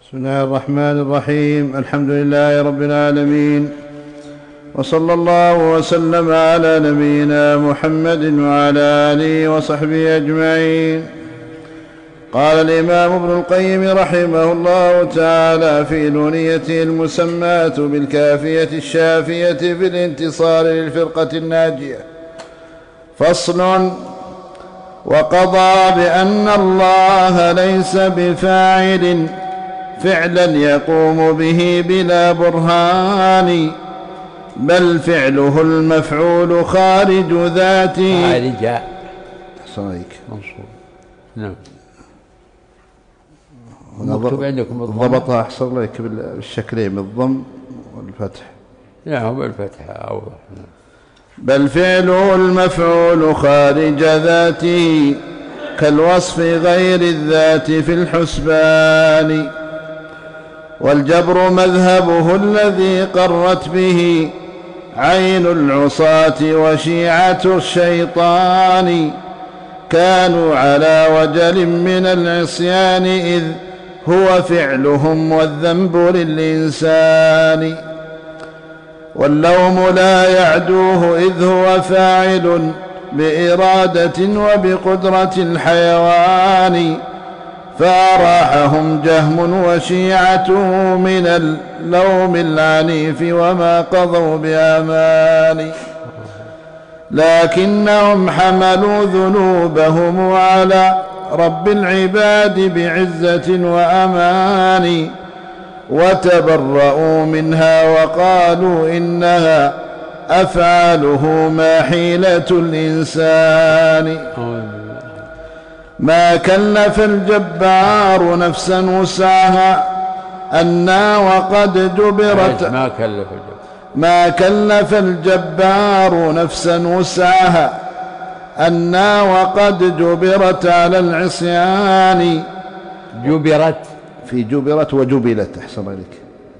بسم الله الرحمن الرحيم. الحمد لله رب العالمين، وصلى الله وسلم على نبينا محمد وعلى آله وصحبه أجمعين. قال الإمام ابن القيم رحمه الله تعالى في نونيته المسماة بالكافية الشافية في الانتصار للفرقة الناجية: فصل: وقضى بأن الله ليس بفاعل فعلا يقوم به بلا برهان، بل فعله المفعول خارج ذاته. خارج صحيح منصوب. نعم. مكتوب عندكم ضبطها أحسن لك بالشكلين بالضم والفتح. نعم بالفتح أوضح. بل فعله المفعول خارج ذاته كالوصف غير الذات في الحسبان. والجبر مذهبه الذي قرت به عين العصاة وشيعة الشيطان، كانوا على وجل من العصيان إذ هو فعلهم والذنب للإنسان. واللوم لا يعدوه إذ هو فاعل بإرادة وبقدرة الحيوان، فأراحهم جهم وشيعته من اللوم العنيف وما قضوا بأمان. لكنهم حملوا ذنوبهم على رب العباد بعزة وأمان، وتبرؤوا منها وقالوا إنها أفعاله ما حيلة الإنسان. ما كلف الجبار نفسا وسعها أنا وقد جبرت. ما كلف الجبار نفسا وسعها أنا وقد جبرت على العصيان. جبرت في جبرت وجبلت. أحسن عليك.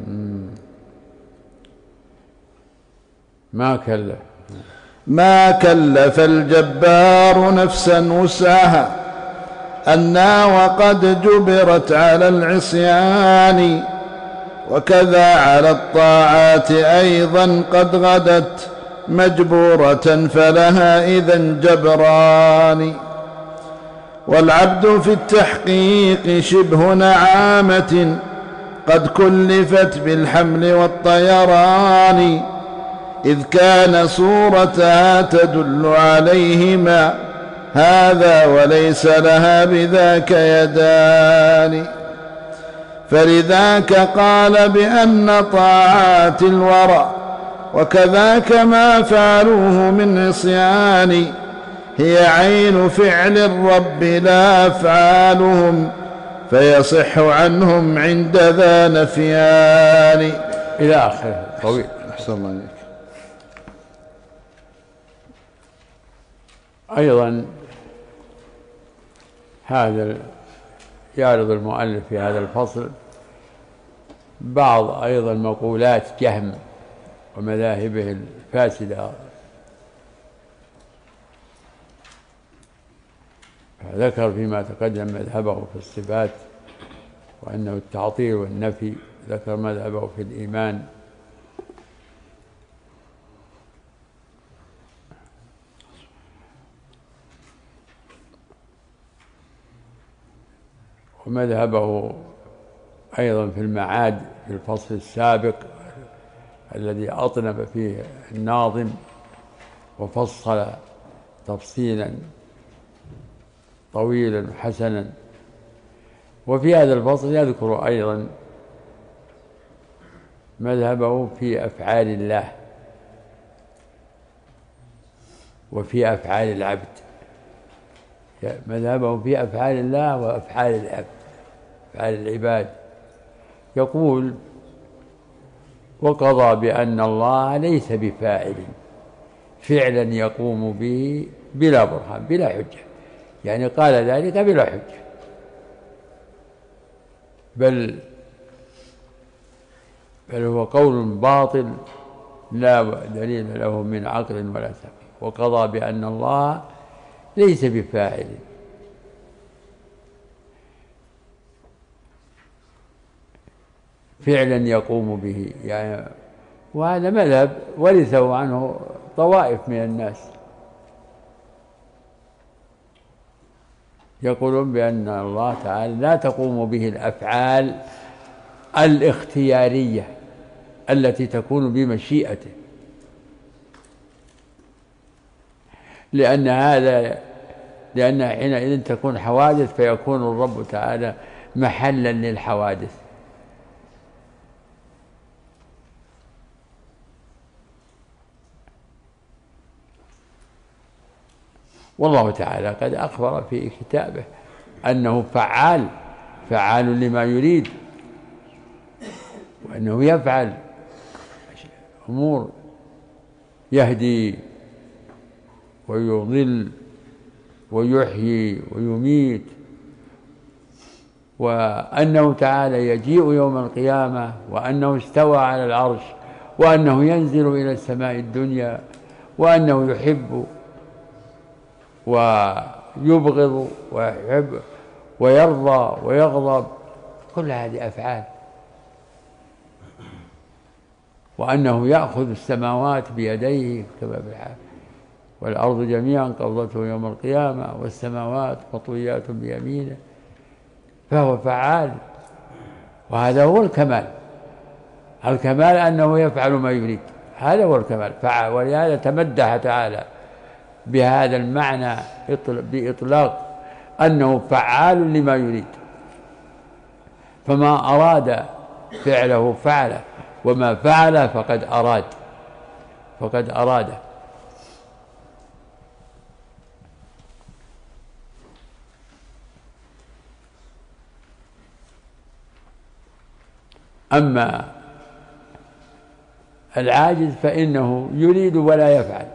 ما كلف الجبار نفسا وسعها أنا وقد جبرت على العصيان، وكذا على الطاعات أيضا قد غدت مجبورة فلها إذن جبران. والعبد في التحقيق شبه نعامة قد كلفت بالحمل والطيران، إذ كان صورتها تدل عليهما هذا وليس لها بذاك يدان. فلذاك قال بأن طاعات الورى وكذاك ما فعلوه من عصيان هي عين فعل الرب لا أفعالهم، فيصح عنهم عند ذا نفيان. إلى آخره طويل. أحسن الله عليك. أيضا هذا يعرض المؤلف في هذا الفصل بعض أيضا مقولات جهم ومذاهبه الفاسدة. ذكر فيما تقدم مذهبه في الصفات وأنه التعطيل والنفي، ذكر مذهبه في الإيمان، ومذهبه أيضا في المعاد في الفصل السابق الذي أطنب فيه الناظم وفصل تفصيلا طويلا حسنا. وفي هذا الفصل يذكر أيضا مذهبه في أفعال الله وفي أفعال العبد، مذهبه في أفعال الله وأفعال العبد، أفعال العباد. يقول: وقضى بأن الله ليس بفاعل فعلا يقوم به بلا برهان بلا حجة، يعني قال ذلك بلا حجة، بل هو قول باطل لا دليل له من عقل ولا سمع. وقضى بأن الله ليس بفاعل، فعلا يقوم به يعني. وهذا مذهب ورثه عنه طوائف من الناس، يقولون بأن الله تعالى لا تقوم به الأفعال الاختيارية التي تكون بمشيئته، لأن حينئذ تكون حوادث، فيكون الرب تعالى محلا للحوادث. والله تعالى قد أخبر في كتابه أنه فعال لما يريد، وأنه يفعل أمور، يهدي ويضل ويحيي ويميت، وأنه تعالى يجيء يوم القيامة، وأنه استوى على العرش، وأنه ينزل إلى السماء الدنيا، وأنه يحب ويبغض ويحب ويرضى ويغضب، كل هذه أفعال. وأنه يأخذ السماوات بيديه كما بالحال، والأرض جميعا قبضته يوم القيامة، والسماوات مطويات بيمينه، فهو فعال. وهذا هو الكمال. الكمال أنه يفعل ما يريد، هذا هو الكمال، فعال. ولهذا تمدح تعالى بهذا المعنى بإطلاق، أنه فعال لما يريد، فما أراد فعله فعله، وما فعل فقد أراد. أما العاجز فإنه يريد ولا يفعل،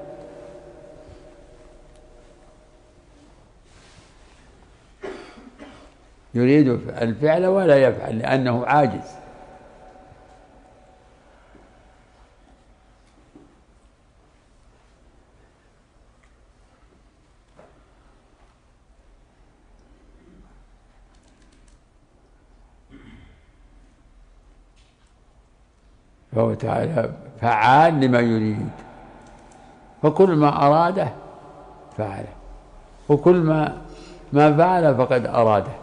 يريد الفعل ولا يفعل لأنه عاجز. فهو تعالى فعال لما يريد، فكل ما أراده فعله، وكل ما فعل فقد أراده.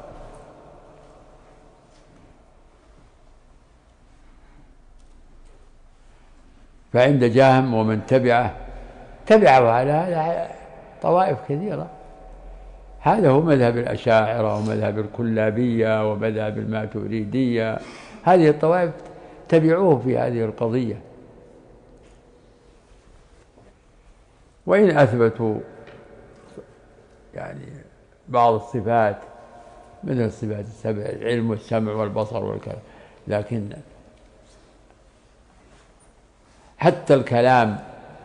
فعند جهم ومن تبعه على هذا طوائف كثيرة. هذا هو مذهب الأشاعرة ومذهب الكلابية ومذهب الماتريدية، هذه الطوائف تبعوه في هذه القضية. وإن أثبتوا يعني بعض الصفات مثل الصفات السبع، العلم والسمع والبصر والكلام، لكن حتى الكلام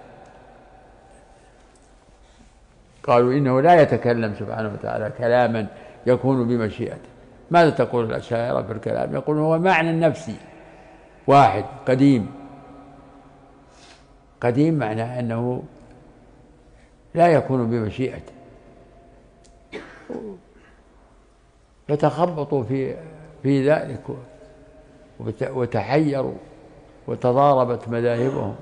قالوا إنه لا يتكلم سبحانه وتعالى كلاما يكون بمشيئته. ماذا تقول الأشاعرة في الكلام؟ يقول هو معنى نفسي واحد قديم معناه أنه لا يكون بمشيئته، فتخبطوا في ذلك وتحيروا وتضاربت مذاهبهم.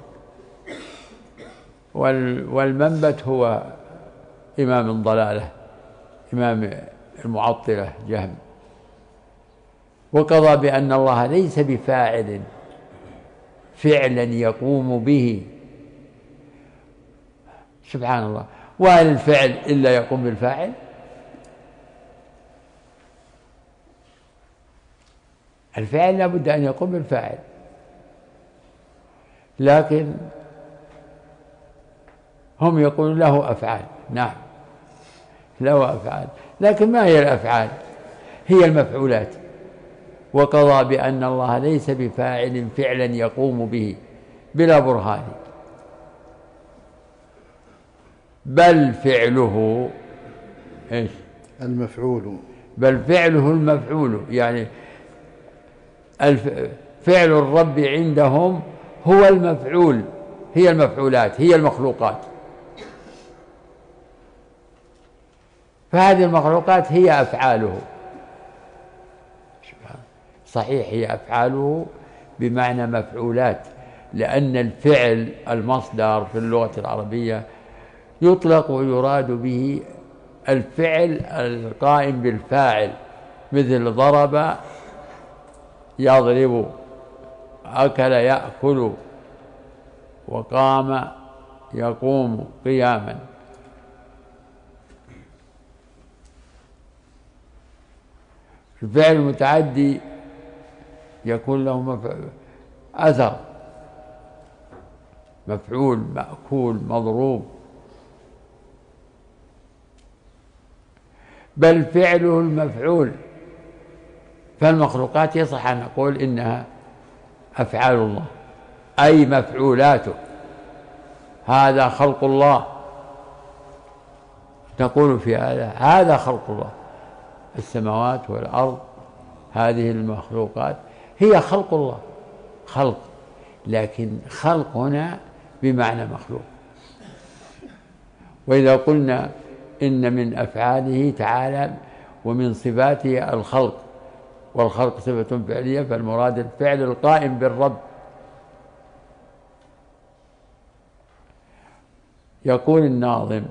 والمنبت هو إمام الضلالة، إمام المعطلة جهم، وقضى بأن الله ليس بفاعل فعلا يقوم به. سبحان الله، وهل الفعل إلا يقوم بالفاعل؟ الفعل لا بد أن يقوم بالفاعل، لكن هم يقولون له أفعال. نعم له أفعال، لكن ما هي الأفعال؟ هي المفعولات. وقضى بأن الله ليس بفاعل فعلا يقوم به بلا برهان، بل فعله إيش؟ المفعول. بل فعله المفعول، يعني فعل الرب عندهم هو المفعول، هي المفعولات، هي المخلوقات. فهذه المخلوقات هي أفعاله. صحيح هي أفعاله، بمعنى مفعولات، لأن الفعل المصدر في اللغة العربية يطلق ويراد به الفعل القائم بالفاعل، مثل ضرب يضرب، أكل يأكل، وقام يقوم قياما. الفعل المتعدي يكون له أثر، مفعول، مأكول، مضروب، بل فعله المفعول. فالمخلوقات يصح أن نقول إنها أفعال الله، أي مفعولاته. هذا خلق الله، نقول في هذا خلق الله. السماوات والأرض هذه المخلوقات هي خلق الله، خلق، لكن خلق هنا بمعنى مخلوق. وإذا قلنا إن من أفعاله تعالى ومن صفاته الخلق، والخلق صفة فعلية، فالمراد الفعل القائم بالرب. يقول الناظم: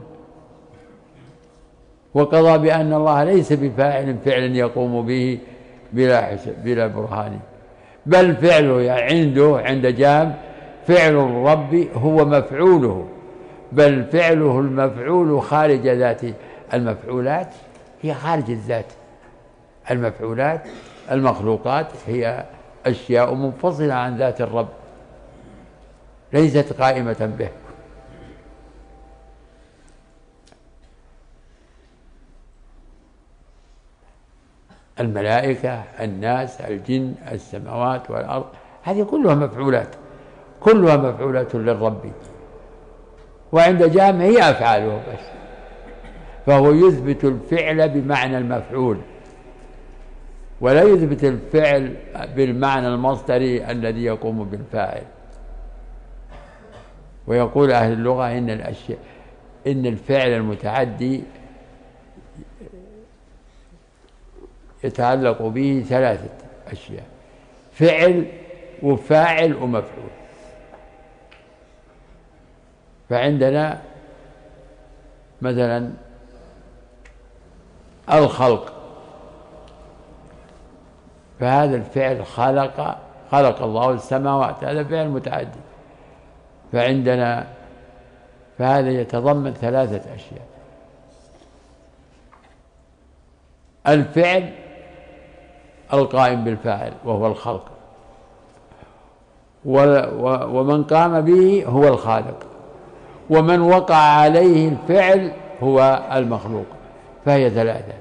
وقضى بأن الله ليس بفاعل فعلا يقوم به بلا برهان، بل فعله عنده عند جام فعل الرب هو مفعوله، بل فعله المفعول خارج ذاته. المفعولات هي خارج الذات، المفعولات المخلوقات هي أشياء منفصلة عن ذات الرب، ليست قائمة به. الملائكة، الناس، الجن، السماوات والأرض، هذه كلها مفعولات، كلها مفعولات للرب، وعند جام هي أفعاله بس. فهو يثبت الفعل بمعنى المفعول، ولا يثبت الفعل بالمعنى المصدري الذي يقوم بالفاعل. ويقول أهل اللغة إن الفعل المتعدي يتعلق به ثلاثة أشياء: فعل وفاعل ومفعول. فعندنا مثلا الخلق، فهذا الفعل خلق الله السماوات، هذا فعل متعدي. فهذا يتضمن ثلاثة أشياء: الفعل القائم بالفاعل وهو الخلق، ومن قام به هو الخالق، ومن وقع عليه الفعل هو المخلوق. فهي ثلاثة: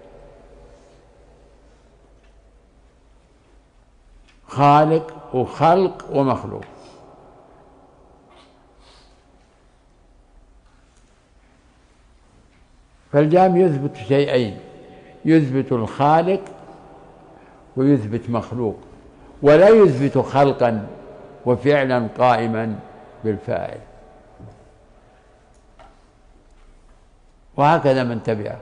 خالق وخلق ومخلوق. فالجام يثبت شيئين: يثبت الخالق ويثبت مخلوق، ولا يثبت خلقا وفعلا قائما بالفاعل. وهكذا من تبعه.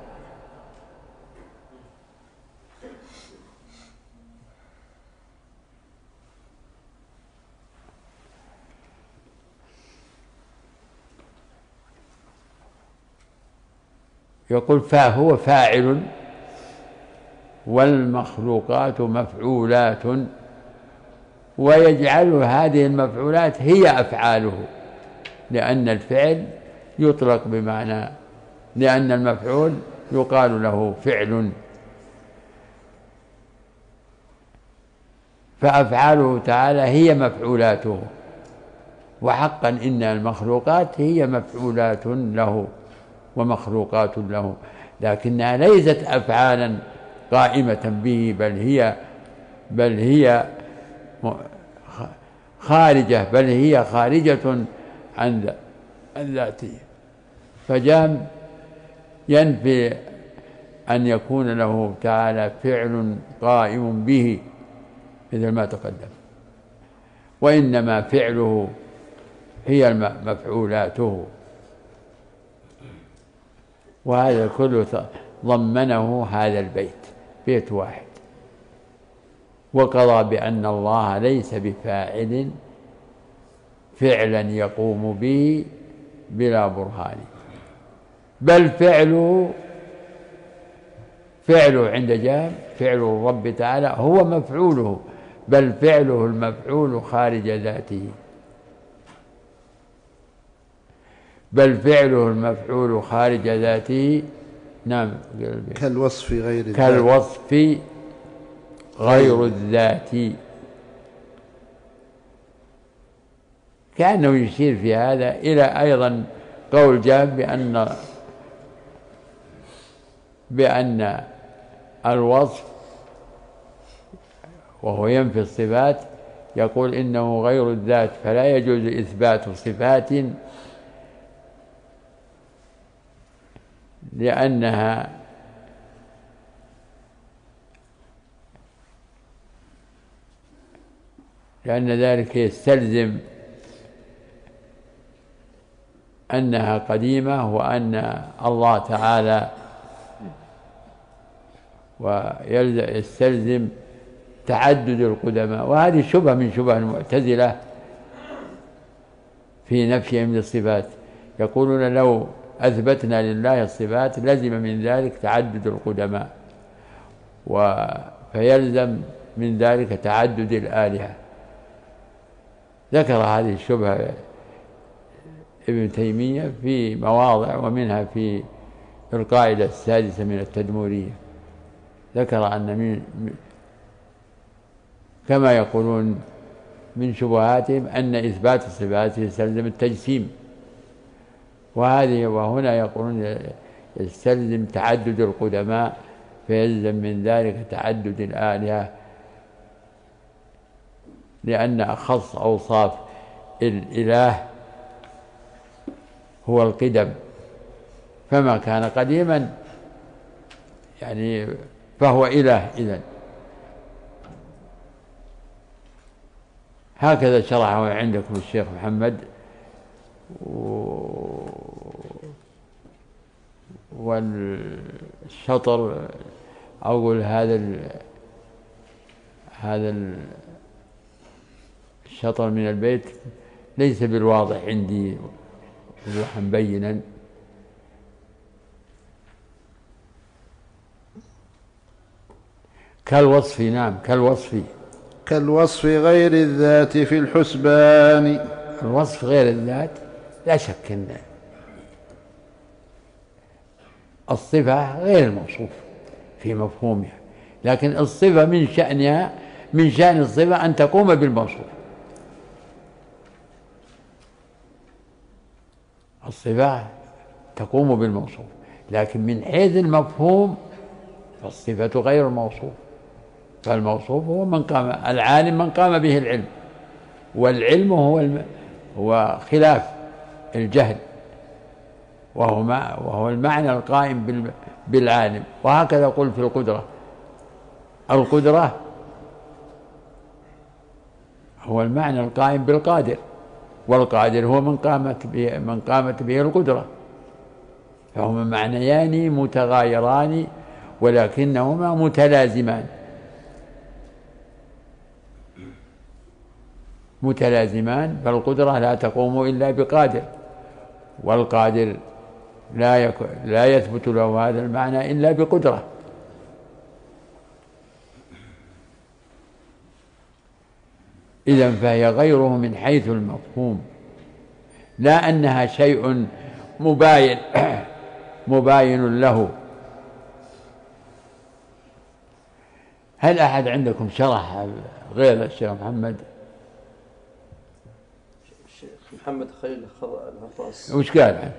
يقول: فهو فاعل والمخلوقات مفعولات، ويجعل هذه المفعولات هي أفعاله، لأن الفعل يطلق بمعنى، لأن المفعول يقال له فعل. فأفعاله تعالى هي مفعولاته، وحقا إن المخلوقات هي مفعولات له ومخلوقات له، لكنها ليست أفعالا قائمة به، بل هي خارجة، بل هي خارجة عن ذاته. فجام ينفي أن يكون له تعالى فعل قائم به مثل ما تقدم، وإنما فعله هي مفعولاته. وهذا كله ضمنه هذا البيت، بيت واحد. وقضى بأن الله ليس بفاعل فعلا يقوم به بلا برهان، بل فعله عند جهل، فعل الرب تعالى هو مفعوله، بل فعله المفعول خارج ذاته، بل فعله المفعول خارج ذاته. نعم. كالوصف غير الذات، كالوصف غير الذات، كأنه يشير في هذا إلى أيضا قول جاب بأن الوصف وهو ينفي الصفات يقول إنه غير الذات، فلا يجوز إثبات صفات لأن ذلك يستلزم أنها قديمة، وأن الله تعالى ويستلزم تعدد القدماء، وهذه شبهة من شبه المعتزلة في نفيهم للصفات، يقولون لو أثبتنا لله الصفات لزم من ذلك تعدد القدماء، فيلزم من ذلك تعدد الآلهة. ذكر هذه الشبهة ابن تيمية في مواضع، ومنها في القاعدة السادسة من التدمورية، ذكر أن كما يقولون من شبهاتهم أن إثبات الصفات يستلزم التجسيم، وهنا يقولون يستلزم تعدد القدماء، فيلزم من ذلك تعدد الآلهة، لأن أخص أوصاف الإله هو القدم، فما كان قديما يعني فهو إله إذن. هكذا شرحه عندكم الشيخ محمد. والشطر أقول هذا الشطر من البيت ليس بالواضح عندي وضوحا بينا. كالوصف، نعم كالوصف غير الذات في الحسبان. الوصف غير الذات لا شك أن الصفة غير الموصوف في مفهومها، لكن الصفة من شأن الصفة أن تقوم بالموصوف. الصفة تقوم بالموصوف، لكن من حيث المفهوم فالصفة غير الموصوف، فالموصوف هو العالم من قام به العلم، والعلم هو خلاف الجهل، وهو المعنى القائم بالعالم. وهكذا قل في القدرة هو المعنى القائم بالقادر، والقادر هو من قامت به القدرة، فهما معنيان متغايران ولكنهما متلازمان، فالقدرة لا تقوم إلا بقادر، والقادر لا يثبت له هذا المعنى إلا بقدرة. إذن فهي غيره من حيث المفهوم، لا أنها شيء مباين له. هل أحد عندكم شرح غير الشيخ محمد؟ الشيخ محمد خليل الهراس وش قال عنه؟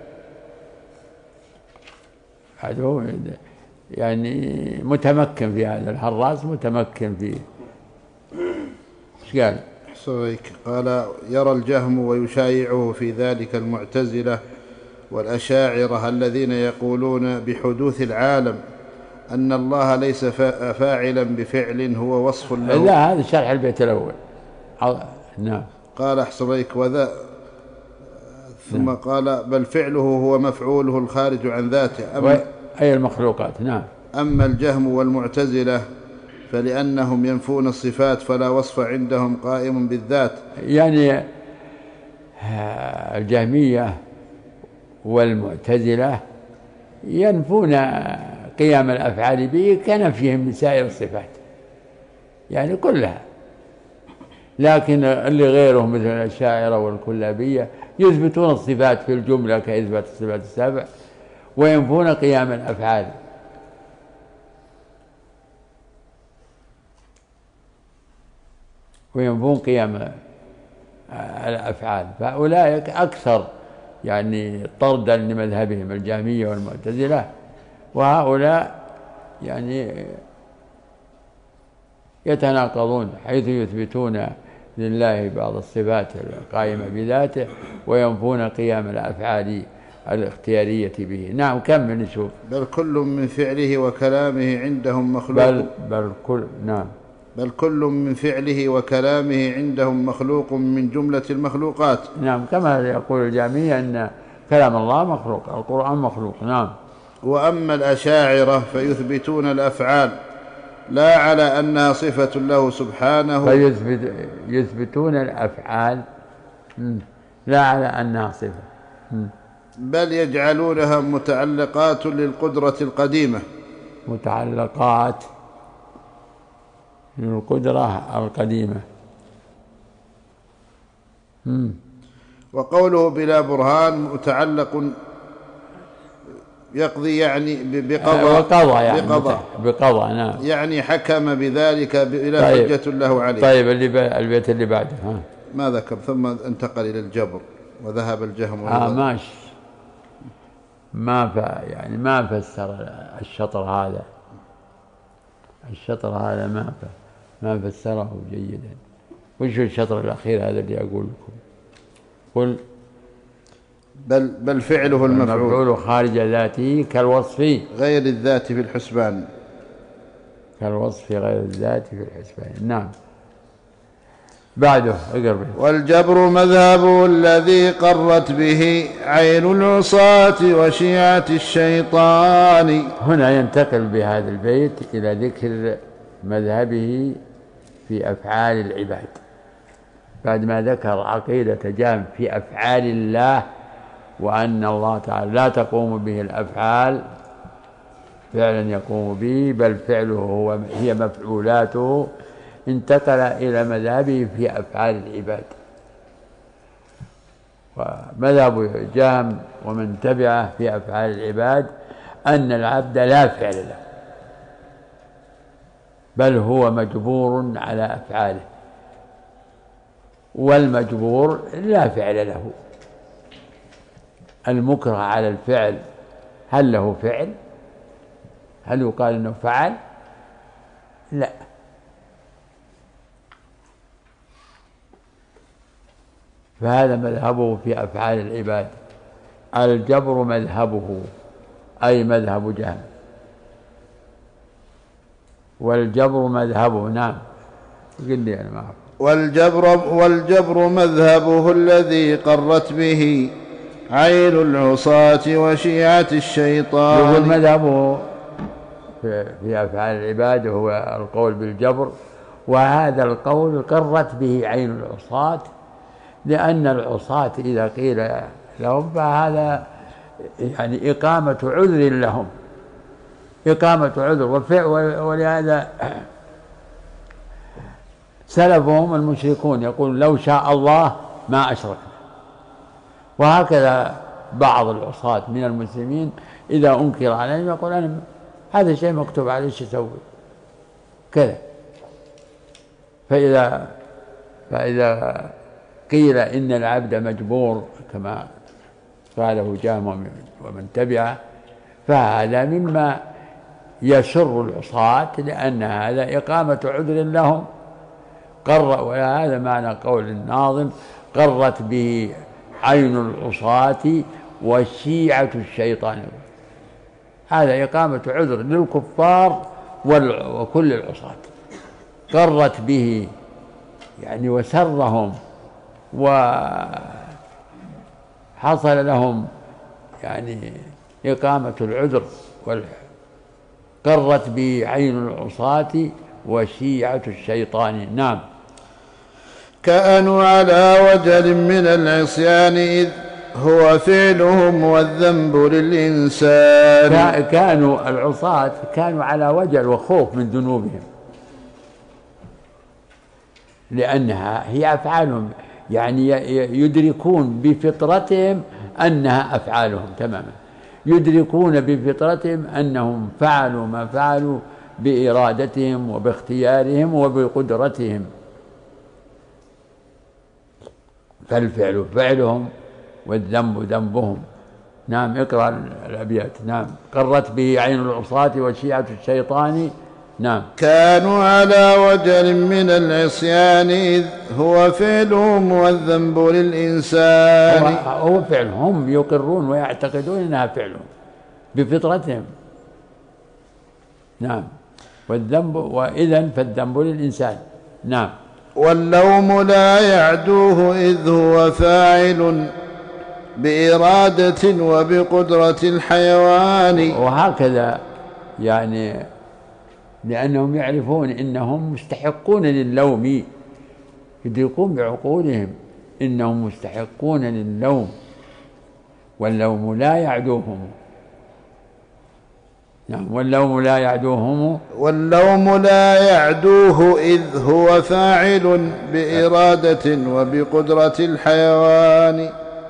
هذا هو يعني متمكن في هذا، الهراس متمكن فيه. وش قال؟ قال يرى الجهم ويشايعه في ذلك المعتزلة والأشاعرة الذين يقولون بحدوث العالم أن الله ليس فاعلا بفعل هو وصف له. لا، هذا شرح البيت الأول. نعم. قال أحسن وذا ثم نعم. قال بل فعله هو مفعوله الخارج عن ذاته، أي المخلوقات. نعم. أما الجهم والمعتزلة فلأنهم ينفون الصفات فلا وصف عندهم قائم بالذات. يعني الجهمية والمعتزلة ينفون قيام الأفعال به كنفيهم لسائر الصفات يعني كلها، لكن اللي غيرهم مثل الأشاعرة والكلابية يثبتون الصفات في الجملة كإثبات الصفات السبع وينفون قيام الأفعال. وينفون قيام الأفعال، فأولئك أكثر يعني طردا لمذهبهم الجهمية والمعتزلة، وهؤلاء يعني يتناقضون حيث يثبتون لله بعض الصفات القائمة بذاته وينفون قيام الأفعال الاختيارية به. نعم كمل نشوف. بل كل من فعله وكلامه عندهم مخلوق. بل كل من فعله وكلامه عندهم مخلوق من جملة المخلوقات. نعم كما يقول الجهمية أن كلام الله مخلوق، القرآن مخلوق. نعم. وأما الأشاعرة فيثبتون الأفعال لا على أنها صفة له سبحانه، يثبتون الأفعال لا على أنها صفة، بل يجعلونها متعلقات للقدرة القديمة. متعلقات للقدرة القديمة. وقوله بلا برهان متعلق يقضي يعني بقضاء نعم، يعني حكم بذلك بلا حجة له عليه. طيب البيت اللي بعده ما ذكر، ثم انتقل إلى الجبر وذهب الجهم ماشي. ما فسر الشطر هذا ما فسره جيدا. وش الشطر الأخير هذا اللي أقول لكم؟ قل بل فعله المفعول خارج ذاته كالوصف غير الذات في الحسبان. كالوصف غير الذات في الحسبان. نعم. بعده اقرب. والجبر مذهب الذي قرت به عين العصاة وشيعة الشيطان. هنا ينتقل بهذا البيت إلى ذكر مذهبه في أفعال العباد بعد ما ذكر عقيدة جهم في أفعال الله وأن الله تعالى لا تقوم به الأفعال فعلا يقوم به بل فعله هي مفعولاته. انتقل إلى مذهبه في أفعال العباد. ومذهب جهم ومن تبعه في أفعال العباد أن العبد لا فعل له بل هو مجبور على أفعاله، والمجبور لا فعل له. المكره على الفعل هل له فعل؟ هل يقال أنه فعل؟ لا. فهذا مذهبه في أفعال العباد. الجبر مذهبه أي مذهب جهم، والجبر مذهبه. نعم قل لي أنا ما أعرف. والجبر مذهبه الذي قرت به عين العصاة وشيعة الشيطان. يقول مذهبه في أفعال العباد هو القول بالجبر، وهذا القول قرت به عين العصاة، لأن العصاة إذا قيل لهم فهذا يعني إقامة عذر لهم، إقامة عذر. ولهذا سلفهم المشركون يقول لو شاء الله ما أشركنا. وهكذا بعض العصاة من المسلمين إذا أنكر عليهم يقول أنا هذا الشيء مكتوب عليه ايش اسوي كذا. فإذا قيل إن العبد مجبور كما قاله جهم ومن تبعه فهذا مما يسر العصاة، لأن هذا إقامة عذر لهم. وهذا معنى قول الناظم قرت به عين العصاة وشيعة الشيطان. هذا إقامة عذر للكفار وكل العصاة. قرت به يعني وسرهم وحصل لهم يعني إقامة العذر. قرت به عين العصاة وشيعة الشيطان. نعم. كانوا على وجل من العصيان إذ هو فعلهم والذنب للإنسان. كانوا العصاة كانوا على وجل وخوف من ذنوبهم، لأنها هي أفعالهم، يعني يدركون بفطرتهم أنها أفعالهم تماما، يدركون بفطرتهم أنهم فعلوا ما فعلوا بإرادتهم وباختيارهم وبقدرتهم، فالفعل فعلهم والذنب ذنبهم. نعم. اقرأ الأبيات. نعم. قرت به عين العصاة وشيعة الشيطان. نعم. كانوا على وجل من العصيان إذ هو فعلهم والذنب للإنسان. هو فعلهم، يقرون ويعتقدون أنها فعلهم بفطرتهم. نعم. والذنب، وإذن فالذنب للإنسان. نعم. واللوم لا يعدوه إذ هو فاعل بإرادة وبقدرة الحيوان. وهكذا يعني لأنهم يعرفون إنهم مستحقون للوم، يدركون بعقولهم إنهم مستحقون للوم، واللوم لا يعدوهم. نعم. واللوم لا يعدوهم. واللوم لا يعدوه إذ هو فاعل بإرادة وبقدرة الحيوان.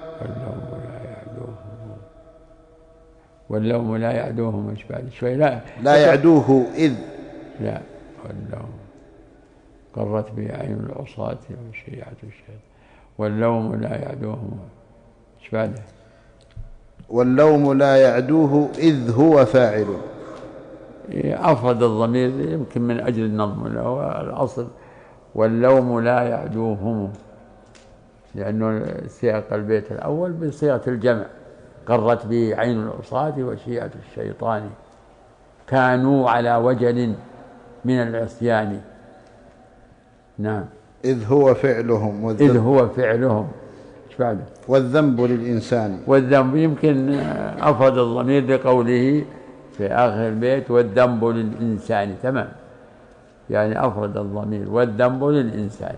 واللوم لا يعدوهم. ايش بعد شوي؟ لا يعدوه إذ. لا. واللوم قرت به عين العصاة وشيعة الشيطان. واللوم لا يعدوهم. ايش بعده؟ واللوم لا يعدوه إذ هو فاعل. أفرد الضمير يمكن من أجل النظم، الأصل واللوم لا يعدوهم، لأنه سياق البيت الأول بصيغة الجمع. قرت به عين العصاة وشيعة الشيطان. كانوا على وجل من العصيان. نعم. إذ هو فعلهم إذ هو فعلهم. ايش بعده؟ والذنب للإنسان. والذنب يمكن أفرد الضمير لقوله في آخر البيت والذنب للإنسان. تمام. يعني أفرد الضمير والذنب للإنسان.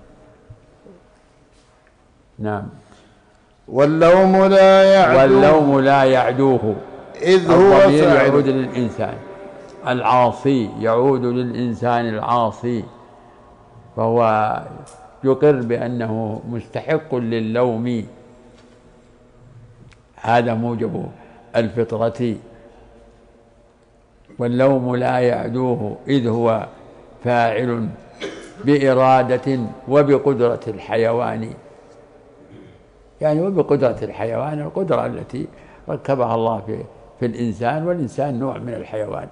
نعم. واللوم لا يعدوه إذ هو فاعل. يعود للإنسان العاصي، يعود للإنسان العاصي، فهو يقر بأنه مستحق للوم، هذا موجب الفطرة. واللوم لا يعدوه إذ هو فاعل بإرادة وبقدرة الحيوان. يعني وبقدرة الحيوان، القدرة التي ركبها الله في الإنسان، والإنسان نوع من الحيوان.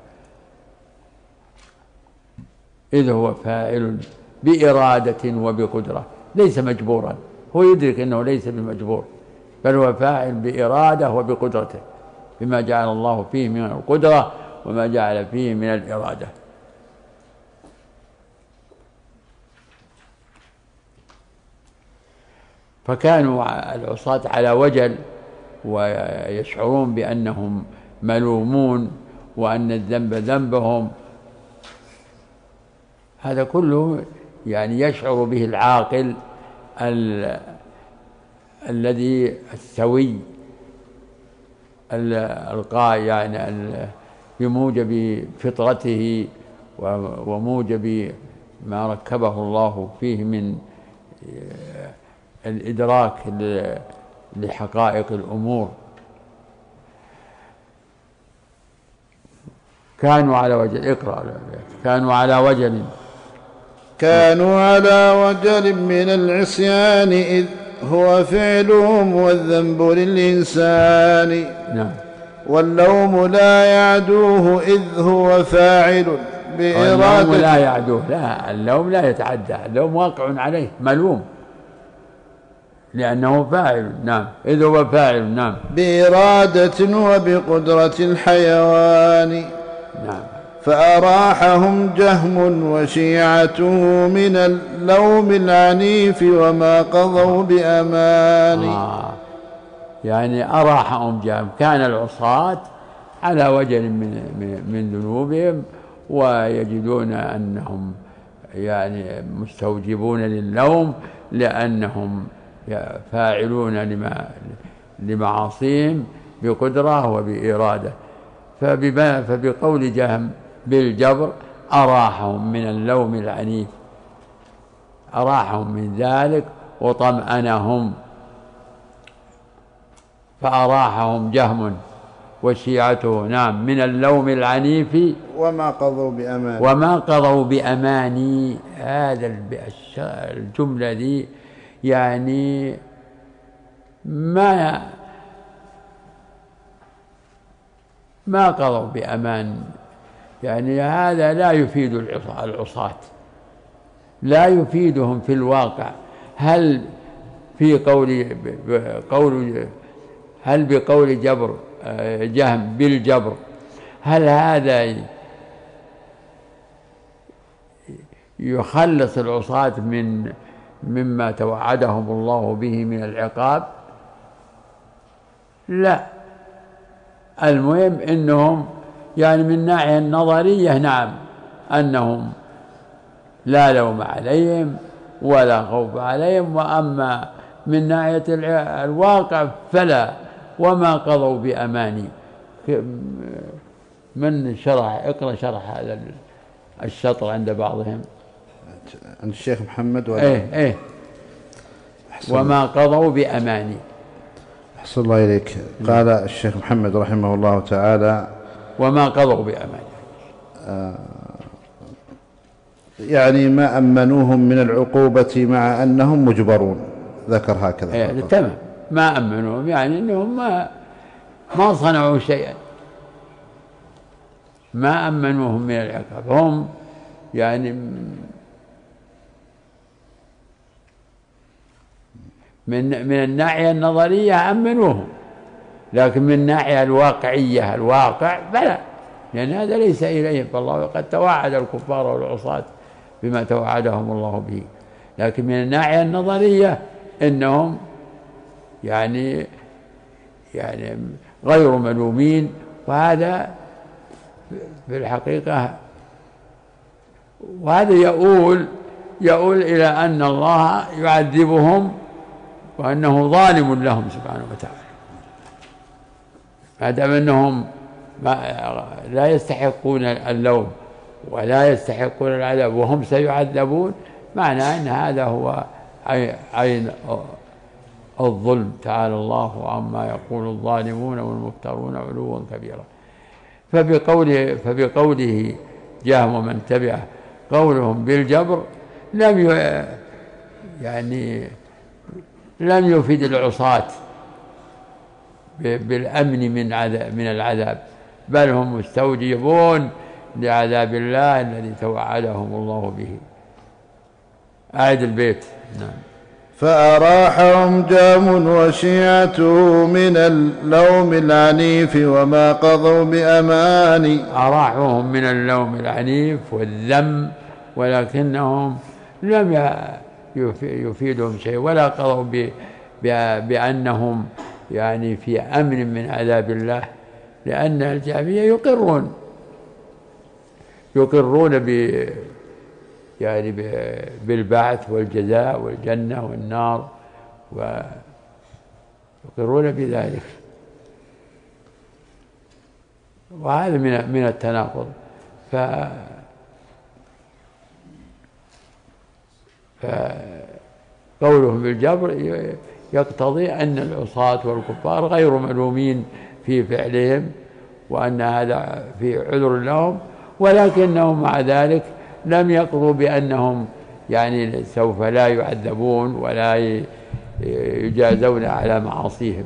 إذ هو فاعل بإرادة وبقدرة، ليس مجبورا، هو يدرك أنه ليس بمجبور، بل هو فاعل بإرادة وبقدرته، بما جعل الله فيه من القدرة وما جعل فيه من الإرادة. فكانوا العصاة على وجل ويشعرون بأنهم ملومون وأن الذنب ذنبهم. هذا كله يعني يشعر به العاقل الذي السوي القائم، يعني بموجب فطرته وموجب ما ركبه الله فيه من الإدراك لحقائق الأمور. كانوا على وجل. اقرأ. كانوا على وجل من العصيان إذ هو فعلهم والذنب للإنسان. نعم. واللوم لا يعدوه إذ هو فاعل بإرادة. اللوم لا يعدوه، لا، اللوم لا يتعدى، اللوم واقع عليه، ملوم لأنه فاعل. نعم. إذ هو فاعل. نعم. بإرادة وبقدرة الحيوان. نعم. فأراحهم جهم وشيعته من اللوم العنيف وما قضوا بأمان. يعني أراحهم جهم، كان العصاة على وجل من ذنوبهم ويجدون أنهم يعني مستوجبون للوم لأنهم فاعلون لمعاصيهم بقدرة وبإرادة. فبقول جهم بالجبر أراحهم من اللوم العنيف، أراحهم من ذلك وطمأنهم، فأراحهم جهم وشيعته نعم من اللوم العنيف وما قضوا بأماني. هذا الجملة دي يعني ما قضوا بأمان، يعني هذا لا يفيد العصاة، لا يفيدهم في الواقع. هل بقول جبر جهم بالجبر هل هذا يخلص العصاة مما توعدهم الله به من العقاب؟ لا. المهم إنهم يعني من الناحية النظرية نعم أنهم لا لوم عليهم ولا خوف عليهم، وأما من ناحية الواقع فلا، وما قضوا بأماني. من اقرأ شرح هذا الشطر عند بعضهم، عند الشيخ محمد إيه وما قضوا بأماني. أحسن الله إليك. قال الشيخ محمد رحمه الله تعالى وما قضوا بأماني، يعني ما أمنوهم من العقوبة مع أنهم مجبرون، ذكر هكذا. تمام، ما أمنوهم يعني أنهم ما صنعوا شيئا، ما أمنوهم من العقاب. هم يعني من الناحية النظرية أمنوهم، لكن من الناحية الواقعية الواقع فلا، لأن هذا ليس إليهم، فالله قد توعد الكفار والعصاة بما توعدهم الله به. لكن من الناحية النظرية إنهم يعني غير ملومين، وهذا في الحقيقة وهذا يؤول إلى أن الله يعذبهم وأنه ظالم لهم سبحانه وتعالى، ما دام أنهم لا يستحقون اللوم ولا يستحقون العذاب وهم سيعذبون، معنى أن هذا هو عين الظلم. تعالى الله عما يقول الظالمون والمفترون علوا كبيرا. فبقوله جهم ومن تبعه قولهم بالجبر لم يفيد العصاة بالأمن من العذاب، بل هم مستوجبون لعذاب الله الذي توعدهم الله به. أعد البيت. نعم. فأراحهم جهم وشيعته من اللوم العنيف وما قضوا بأماني. أراحهم من اللوم العنيف والذم، ولكنهم لم يفيدهم شيء، ولا قضوا بأنهم يعني في أمن من عذاب الله، لأن الجهمية يقرون بالبعث والجزاء والجنة والنار، ويقرون بذلك، وهذا من التناقض. فقولهم بالجبر يقتضي أن العصاة والكفار غير ملومين في فعلهم، وأن هذا في عذر لهم، ولكنهم مع ذلك لم يقضوا بأنهم يعني سوف لا يعذبون ولا يجازون على معاصيهم.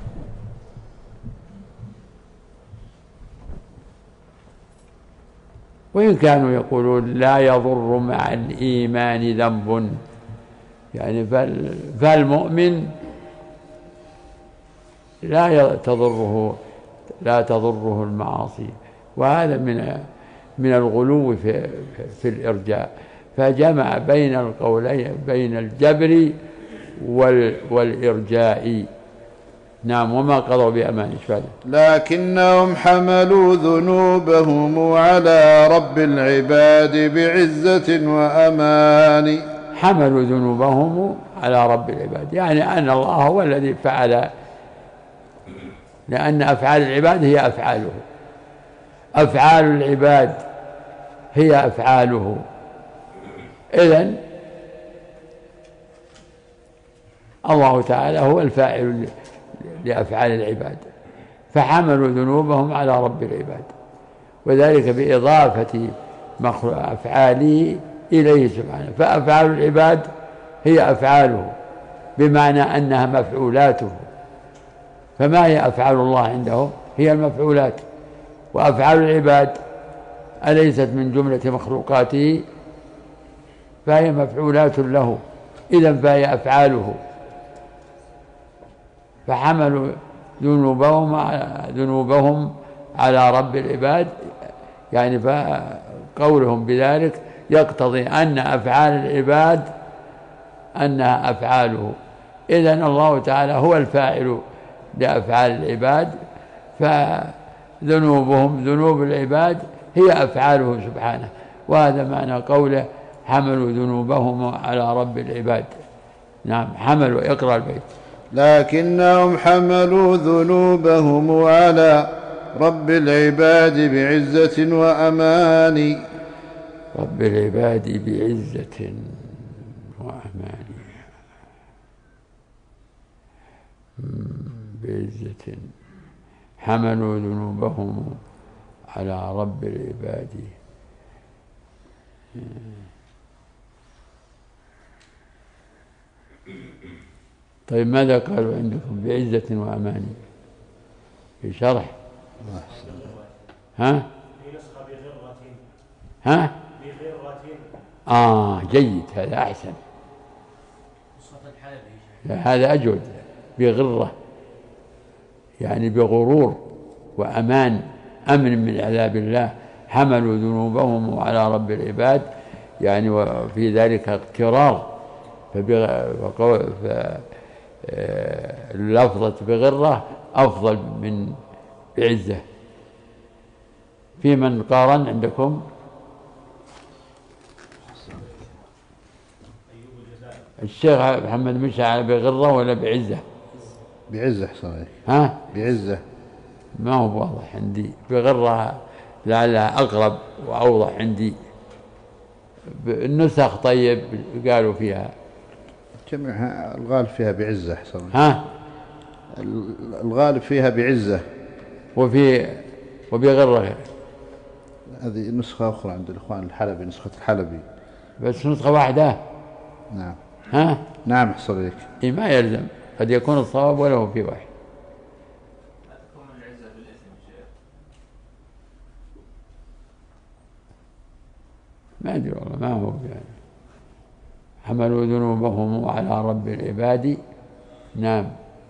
وإن كانوا يقولون لا يضر مع الإيمان ذنب، يعني فالمؤمن لا تضره المعاصي، وهذا من الغلو في الإرجاء. فجمع بين القولين، بين الجبر والإرجاء، نعم. وما قضوا بأمان إشفاده. لكنهم حملوا ذنوبهم على رب العباد بعزة وأمان. حملوا ذنوبهم على رب العباد، يعني أن الله هو الذي فعل، لأن أفعال العباد هي أفعاله، أفعال العباد هي أفعاله. إذن الله تعالى هو الفاعل لأفعال العباد، فحملوا ذنوبهم على رب العباد، وذلك بإضافة أفعاله إليه سبحانه. فأفعال العباد هي أفعاله، بمعنى أنها مفعولاته. فما هي أفعال الله عنده؟ هي المفعولات. وأفعال العباد أليست من جملة مخلوقاته؟ فهي مفعولات له، إذن فهي أفعاله. فحملوا ذنوبهم على رب العباد، يعني فقولهم بذلك يقتضي أن أفعال العباد أنها أفعاله. إذن الله تعالى هو الفاعل لأفعال العباد، فذنوبهم ذنوب العباد هي أفعاله سبحانه. وهذا معنى قوله حملوا ذنوبهم على رب العباد. نعم. حملوا. اقرأ البيت. لكنهم حملوا ذنوبهم على رب العباد بعزة وأمان. رب العباد بعزة وأمان. بعزة. حملوا ذنوبهم على رب العباد. طيب ماذا قالوا عندكم؟ بعزة وأمان في شرح. ها؟ ها؟ جيد، هذا أحسن، هذا أجود. بغرة يعني بغرور وأمان، أمن من عذاب الله. حملوا ذنوبهم على رب العباد، يعني وفي ذلك اغترار. فاللفظة بغرة أفضل من بعزة. في من قارن عندكم؟ الشيخ محمد مشى بغرة ولا بعزة؟ بعزة صحيح. ها؟ بعزة. ما هو واضح عندي. بغرة لعلها أقرب وأوضح عندي. النسخ طيب قالوا فيها جميعها الغالب فيها بعزة حسنا. ها؟ الغالب فيها بعزة. وبغرة. هذه نسخة أخرى عند الإخوان الحلبي، نسخة الحلبي. بس نسخة واحدة. نعم. ها؟ نعم أحسن لك. إيه ما يلزم، قد يكون الصواب وله في واحد. ما أدري والله ما هو يعني. حملوا ذنوبهم على رب العباد. نعم.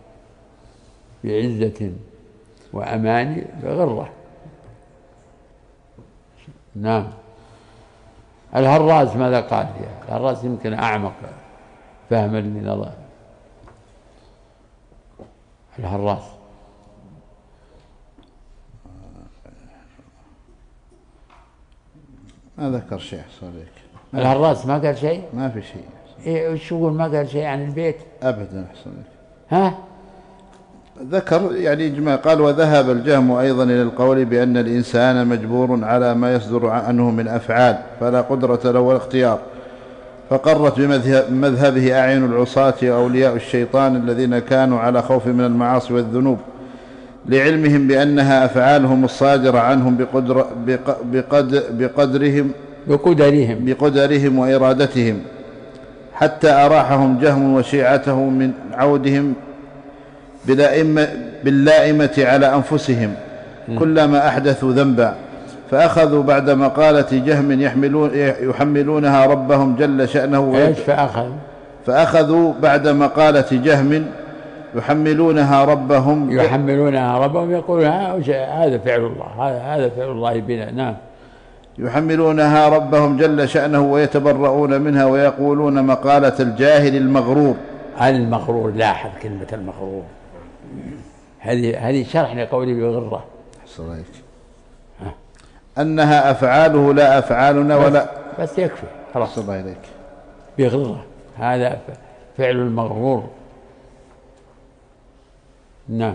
بعزة وأمان بغرة. نعم. الهراس ماذا قال فيها؟ الهراس يمكن أعمق فهما لنظر الهراس. ما ذكر شيء أحسن لك. الهراس ما قال شيء؟ ما في شيء. إيه وش يقول؟ ما قال شيء عن البيت أبدا أحسن لك. ها؟ ذكر يعني إجماع. قال وذهب الجهم أيضا إلى القول بأن الإنسان مجبور على ما يصدر عنه من أفعال، فلا قدرة له ولا اختيار. فقرت بمذهبه أعين العصاة وأولياء الشيطان الذين كانوا على خوف من المعاصي والذنوب، لعلمهم بأنها أفعالهم الصادرة عنهم بقدرهم وإرادتهم، حتى أراحهم جهم وشيعته من عودهم باللائمة على أنفسهم كلما أحدثوا ذنبا، فأخذوا بعد مقالة جهم يحملونها ربهم جل شأنه. فأخذوا بعد مقالة جهم يحملونها ربهم يقولون هذا فعل الله، هذا فعل الله بنا. نعم. يحملونها ربهم جل شأنه ويتبرؤون منها ويقولون مقالة الجاهل المغرور. لاحظ كلمة المغرور، هذه شرح لقوله بغرة. أنها أفعاله لا أفعالنا ولا بس يكفي خلاص. الله إليك. بغرة هذا فعل المغرور. نعم.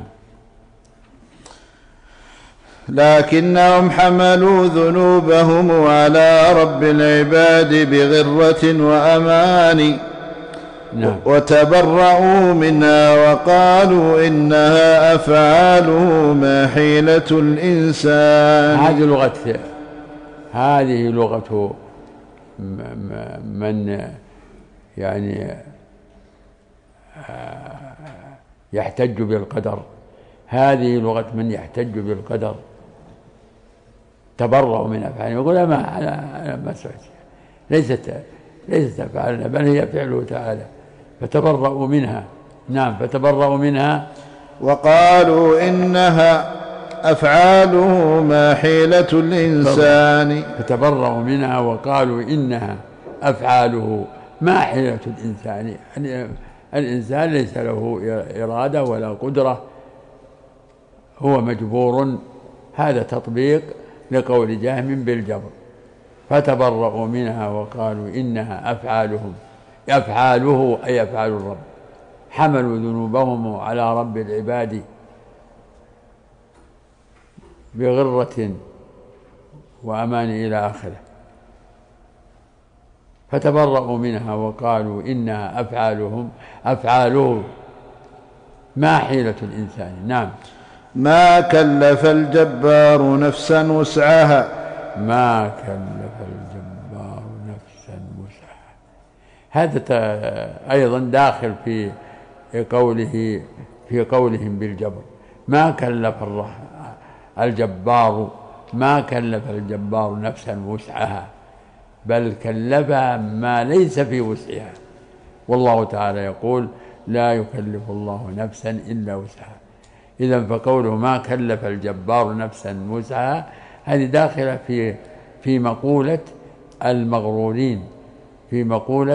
لكنهم حملوا ذنوبهم على رب العباد بغرة وأمان. نعم. وتبرؤوا منها وقالوا إنها أفعاله ما حيلة الإنسان. هذه لغة من يعني يحتج بالقدر. هذه لغة من يحتج بالقدر. تبرأوا من أفعالهم، يقول أنا ما سويت، ليست أفعالنا بل هي فعله تعالى، فتبرأوا منها. نعم. فتبرأوا منها وقالوا إنها أفعاله ما حيلة الإنسان. فتبرأوا منها وقالوا إنها أفعاله ما حيلة الإنسان. الإنسان ليس له إرادة ولا قدرة، هو مجبور. هذا تطبيق لقول جهم بالجبر. فتبرؤوا منها وقالوا إنها أفعاله أي أفعال الرب. حملوا ذنوبهم على رب العباد بغرة وأمان إلى آخره. فتبرؤوا منها وقالوا إنها أفعاله ما حيلة الإنسان. نعم. ما كلف الجبار نفسا وسعها. ما كلف الجبار نفسا وسعها. هذا أيضا داخل في قولهم بالجبر. ما كلف الجبار نفسا وسعها، بل كلفها ما ليس في وسعها. والله تعالى يقول لا يكلف الله نفسا إلا وسعها. إذن فقوله ما كلف الجبار نفسا وسعها هذه داخلة في مقولة المغرورين، في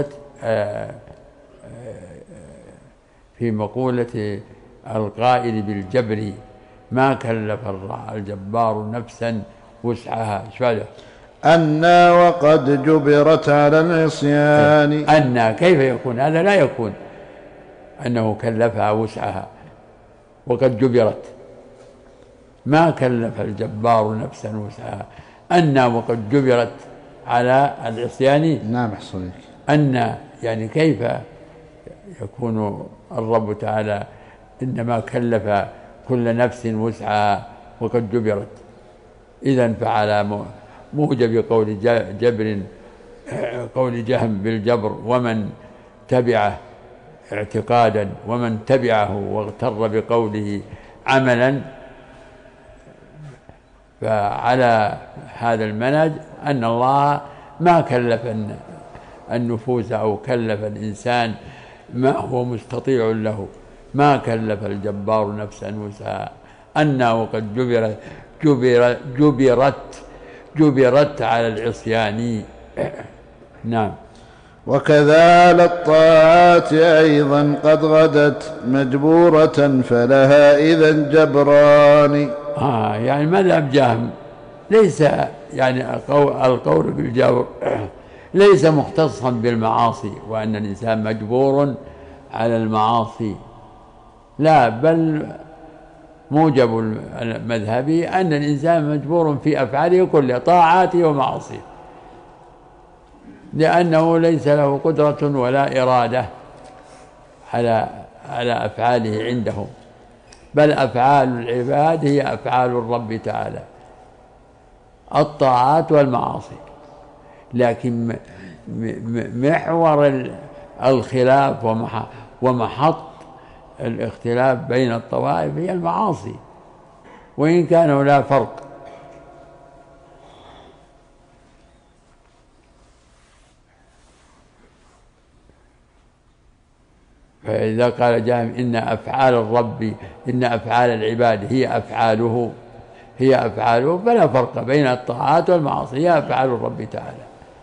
مقولة القائل بالجبر. ما كلف الجبار نفسا وسعها. شو أنا وقد جبرت على العصيان. أنا كيف يكون هذا؟ لا يكون أنه كلفها وسعها وقد جبرت. ما كلف الجبار نفسا وسعها. أنا وقد جبرت على العصيان. نعم أحسنك. أنا يعني كيف يكون الرب تعالى إنما كلف كل نفس وسعها وقد جبرت. إذن فعلى موجب قول جهم بالجبر ومن تبعه اعتقادا ومن تبعه واغتر بقوله عملا، فعلى هذا المنهج أن الله ما كلف النفوس أو كلف الإنسان ما هو مستطيع له. ما كلف الجبار نفسا وسعها. أنا وقد جبرت على العصيان. نعم. وكذا الطاعات أيضا قد غدت مجبورة فلها إذن جبران. يعني مذهب جهم ليس يعني القول بالجبر ليس مختصا بالمعاصي وأن الإنسان مجبور على المعاصي، لا، بل موجب المذهبي أن الإنسان مجبور في أفعاله كلها، طاعاته ومعاصيه، لأنه ليس له قدرة ولا إرادة على أفعاله عنده، بل أفعال العباد هي أفعال الرب تعالى، الطاعات والمعاصي. لكن محور الخلاف ومحط الاختلاف بين الطوائف هي المعاصي، وإن كان لا فرق. فإذا قال جهم إن أفعال الرب إن أفعال العباد هي أفعاله فلا فرق بين الطاعات والمعاصي، هي أفعال الرب تعالى.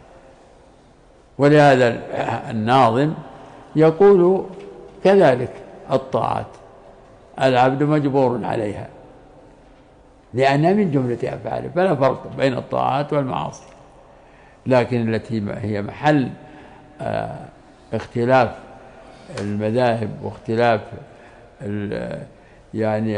ولهذا الناظم يقول كذلك الطاعات العبد مجبور عليها لأنها من جملة أفعاله، فلا فرق بين الطاعات والمعاصي. لكن التي هي محل اختلاف المذاهب واختلاف يعني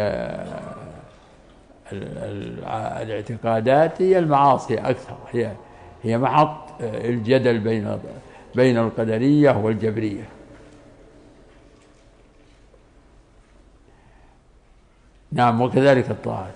الاعتقادات هي المعاصي أكثر، هي محط الجدل بين القدرية والجبرية. نعم. وكذلك الطاعات،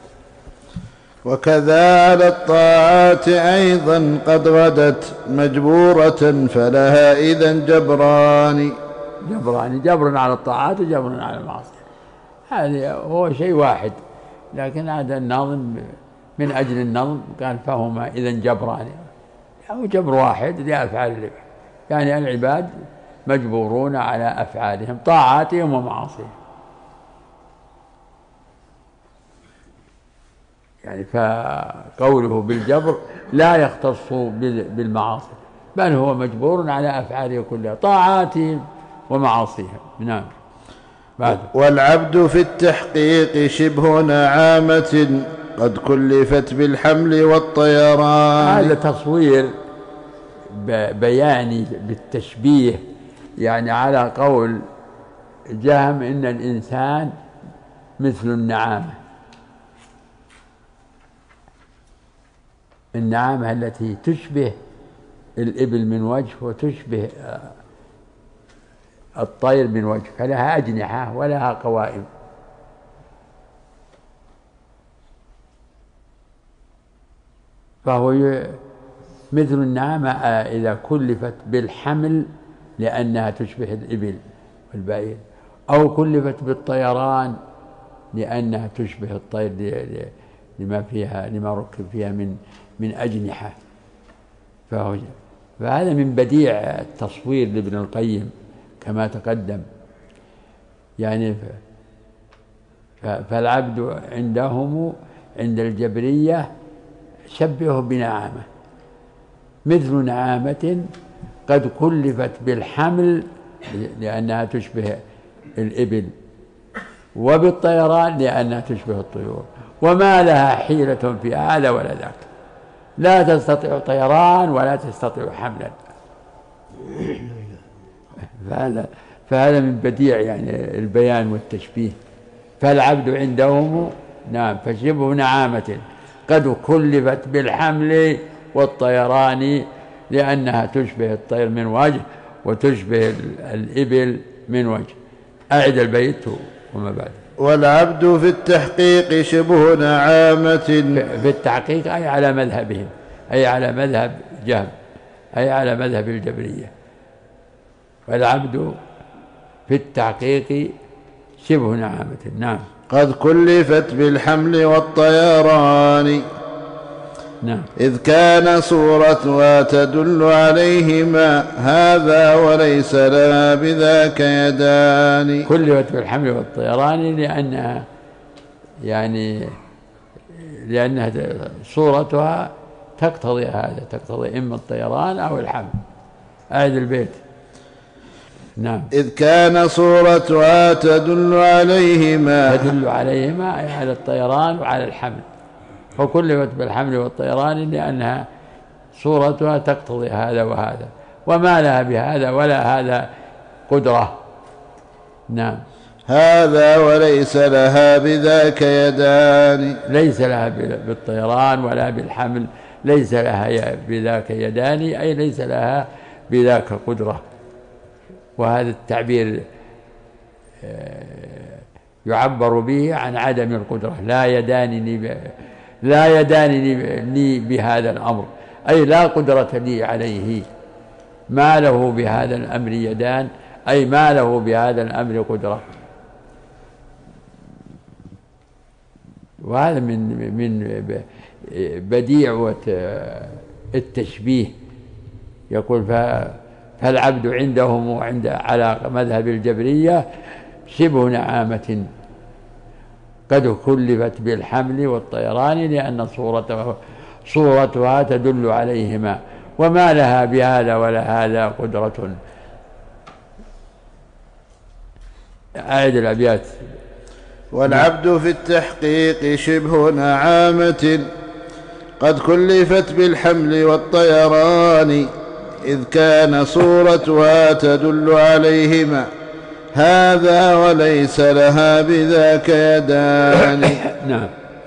وكذا الطاعات أيضا قد غدت مجبورة فلها إذن جبران. جبر على الطاعات وجبر على المعاصي، هذا هو شيء واحد، لكن هذا الناظم من أجل النظم قال فهما إذن جبران، يعني جبر واحد لأفعال العباد، يعني العباد مجبورون على أفعالهم طاعاتهم ومعاصيهم. يعني فقوله بالجبر لا يختص بالمعاصي، بل هو مجبور على أفعاله كلها طاعاتهم ومعاصيهم. نعم. بعد. والعبد في التحقيق شبه نعامة قد كلفت بالحمل والطيران. هذا تصوير بياني بالتشبيه، يعني على قول جهم إن الإنسان مثل النعامة، النعامة التي تشبه الإبل من وجه وتشبه الطير من وجه، فلها أجنحة ولها قوائم. فهو مثل النعامة إذا كلفت بالحمل لأنها تشبه الإبل والبعير، أو كلفت بالطيران لأنها تشبه الطير لما ركب فيها من أجنحة. فهذا من بديع التصوير لابن القيم كما تقدم. يعني فالعبد عندهم عند الجبرية شبهه بنعامة، مثل نعامة قد كلفت بالحمل لأنها تشبه الإبل، وبالطيران لأنها تشبه الطيور، وما لها حيلة في هذا ولا ذاك، لا تستطيع طيران ولا تستطيع حملا. فهذا من بديع يعني البيان والتشبيه. فالعبد عندهم نعم فشبه نعامة قد كلفت بالحمل والطيران لأنها تشبه الطير من وجه وتشبه الإبل من وجه. أعد البيت وما بعد. والعبد في التحقيق شبه نعامة، في التحقيق أي على مذهبهم، أي على مذهب جهم، أي على مذهب الجبرية. والعبد في التحقيق شبه نعامة. نعم. قد كلفت بالحمل والطيران. نعم. إذ كان صورتها تدل عليهما هذا وليس لها بذاك يدان. كلفت بالحمل والطيران لأنها صورتها تقتضي هذا، تقتضي إما الطيران أو الحمل. أعد البيت. نعم. إذ كان صورتها تدل عليهما أي على الطيران وعلى الحمل، فكلفت بالحمل والطيران لأنها صورتها تقتضي هذا وهذا، وما لها بهذا ولا هذا قدرة. نعم. هذا وليس لها بذاك يدان. ليس لها بالطيران ولا بالحمل، ليس لها بذاك يدان، أي ليس لها بذاك قدرة. وهذا التعبير يعبر به عن عدم القدرة. لا يدانني لي بهذا الأمر، أي لا قدرة لي عليه. ما له بهذا الأمر يدان، أي ما له بهذا الأمر قدرة. وهذا من بديع التشبيه. يقول فالعبد عندهم وعند على مذهب الجبرية شبه نعامة قد كلفت بالحمل والطيران لأن صورتها تدل عليهما، وما لها بهذا ولا هذا قدرة. أعد الأبيات. والعبد في التحقيق شبه نعامة قد كلفت بالحمل والطيران، إذ كان صورتها تدل عليهما هذا وليس لها بذاك يدان. نعم.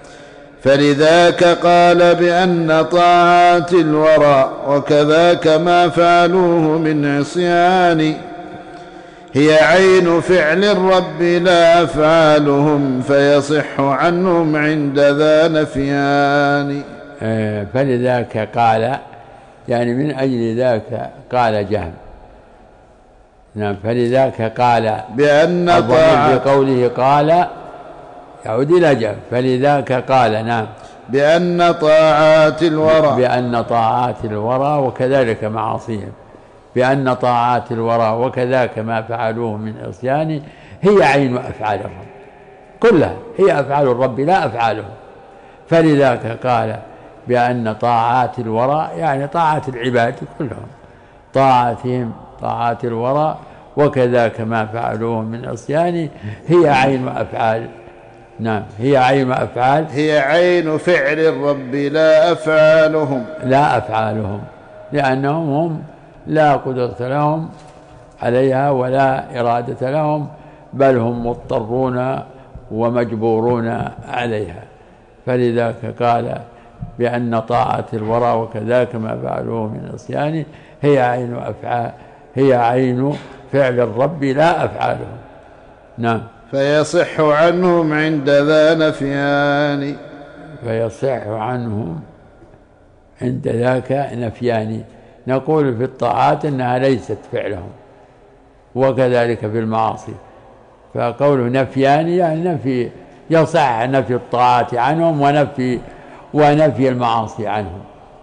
فلذاك قال بأن طاعات الورى وكذاك ما فعلوه من عصيان هي عين فعل الرب لا أفعالهم، فيصح عنهم عند ذا نفيان. فلذاك قال، يعني من أجل ذاك قال جهم. نعم. فلذاك قال بأن طاعات، بقوله قال يعود إلى جهم. فلذاك قال نعم بأن طاعات الورى، بأن طاعات الورى وكذلك معاصيهم، بأن طاعات الورى وكذاك ما فعلوه من عصيان هي عين أفعال الرب كلها، هي أفعال الرب لا أفعاله. فلذاك قال بأن طاعات الورى، يعني طاعات العباد كلهم، طاعتهم طاعات الورى وكذاك ما فعلوه من عصيان هي عين أفعال. نعم. هي عين أفعال، هي عين فعل الرب لا أفعالهم، لا أفعالهم، لأنهم هم لا قدرة لهم عليها ولا إرادة لهم، بل هم مضطرون ومجبورون عليها. فلذلك قال بأن طاعة الورى وكذاك ما فعلوه من عصيان هي عين أفعال، هي عين فعل الرب لا أفعالهم. نعم. فيصح عنهم عند ذا نفيان، فيصح عنهم عند ذاك نفيان. نقول في الطاعات إنها ليست فعلهم، وكذلك في المعاصي. فقوله نفيان يعني نفي، يصح نفي الطاعات عنهم ونفي المعاصي عنهم،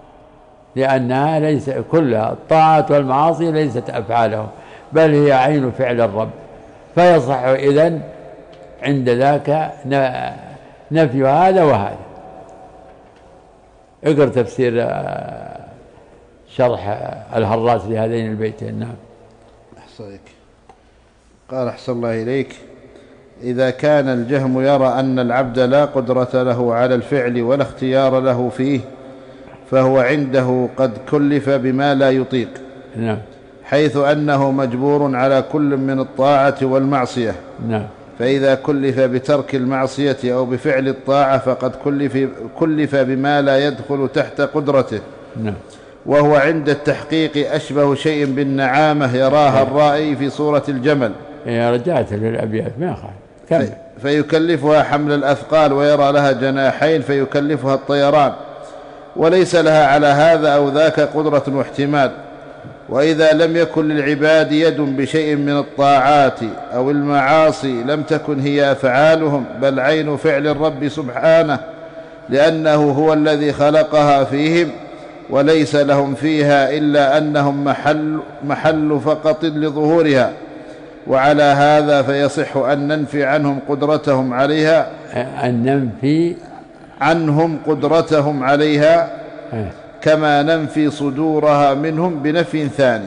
لأنها ليس كلها الطاعات والمعاصي ليست أفعالهم، بل هي عين فعل الرب. فيصح إذن عند ذاك نفي هذا وهذا. اقرأ تفسير شرح الهراس لهذين البيتين. نعم. أحصيك. قال أحسن الله إليك: إذا كان الجهم يرى أن العبد لا قدرة له على الفعل ولا اختيار له فيه، فهو عنده قد كلف بما لا يطيق. نعم. حيث أنه مجبور على كل من الطاعة والمعصية. نعم. فإذا كلف بترك المعصية أو بفعل الطاعة فقد كلف بما لا يدخل تحت قدرته. نعم. وهو عند التحقيق أشبه شيء بالنعامة يراها الرائي في صورة الجمل. يا رجعت للأبيات ما خالف. فيكلفها حمل الأثقال، ويرى لها جناحين فيكلفها الطيران، وليس لها على هذا أو ذاك قدرة واحتمال. وإذا لم يكن للعباد يد بشيء من الطاعات أو المعاصي لم تكن هي أفعالهم، بل عين فعل الرب سبحانه، لأنه هو الذي خلقها فيهم، وليس لهم فيها إلا أنهم محل فقط لظهورها. وعلى هذا فيصح أن ننفي عنهم قدرتهم عليها، أن ننفي عنهم قدرتهم عليها كما ننفي صدورها منهم بنفي ثاني.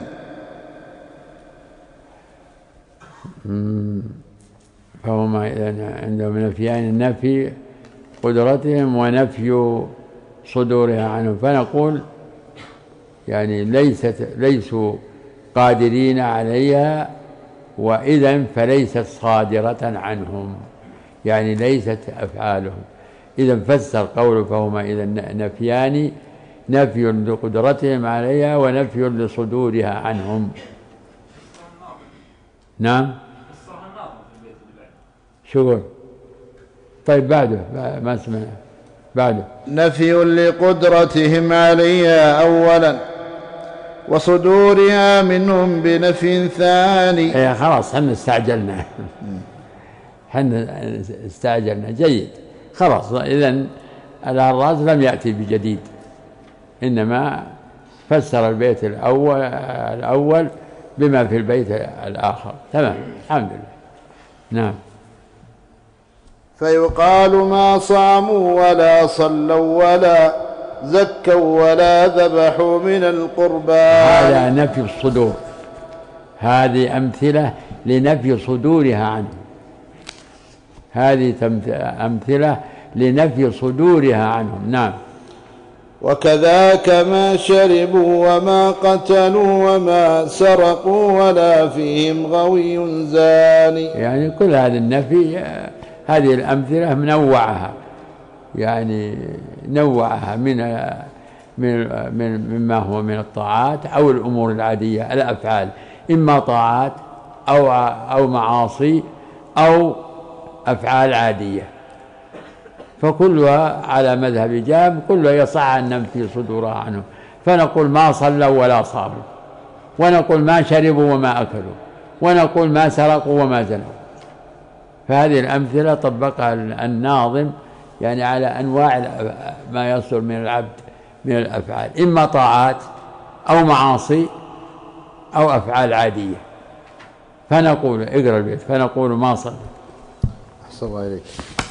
فهما عندهم نفيان: نفي قدرتهم ونفي صدورها عنهم. فنقول يعني ليسوا قادرين عليها، وإذن فليست صادرة عنهم، يعني ليست أفعالهم. إذن فسر قوله فهما إذن نفيان: نفي لقدرتهم عليها ونفي لصدورها عنهم. نعم. شكرا. طيب بعده ما سمعنا بعده: نفي لقدرتهم عليها أولا وصدورها منهم بنفي ثاني. خلاص حنا استعجلنا جيد. خلاص إذن الهراس لم يأتي بجديد، إنما فسر البيت الأول بما في البيت الآخر. تمام، الحمد لله. نعم. فيقال: ما صاموا ولا صلوا ولا زكوا ولا ذبحوا من القربان. هذا نفي الصدور، هذه أمثلة لنفي صدورها عنه. هذه أمثلة لنفي صدورها عنهم. نعم. وكذاك ما شربوا وما قتلوا وما سرقوا ولا فيهم غوي زاني. يعني كل هذا النفي، هذه الأمثلة منوعها، يعني نوعها مما هو من الطاعات أو الأمور العادية، الأفعال، إما طاعات أو معاصي أو أفعال عادية، فكلها على مذهب جام كلها يصح أن ننفي صدورها عنهم. فنقول ما صلوا ولا صاموا، ونقول ما شربوا وما أكلوا، ونقول ما سرقوا وما زنوا. فهذه الأمثلة طبقها الناظم يعني على أنواع ما يصدر من العبد من الأفعال، إما طاعات أو معاصي أو أفعال عادية. فنقول اقرأ البيت، فنقول ما صلوا. أحسن الله إليك.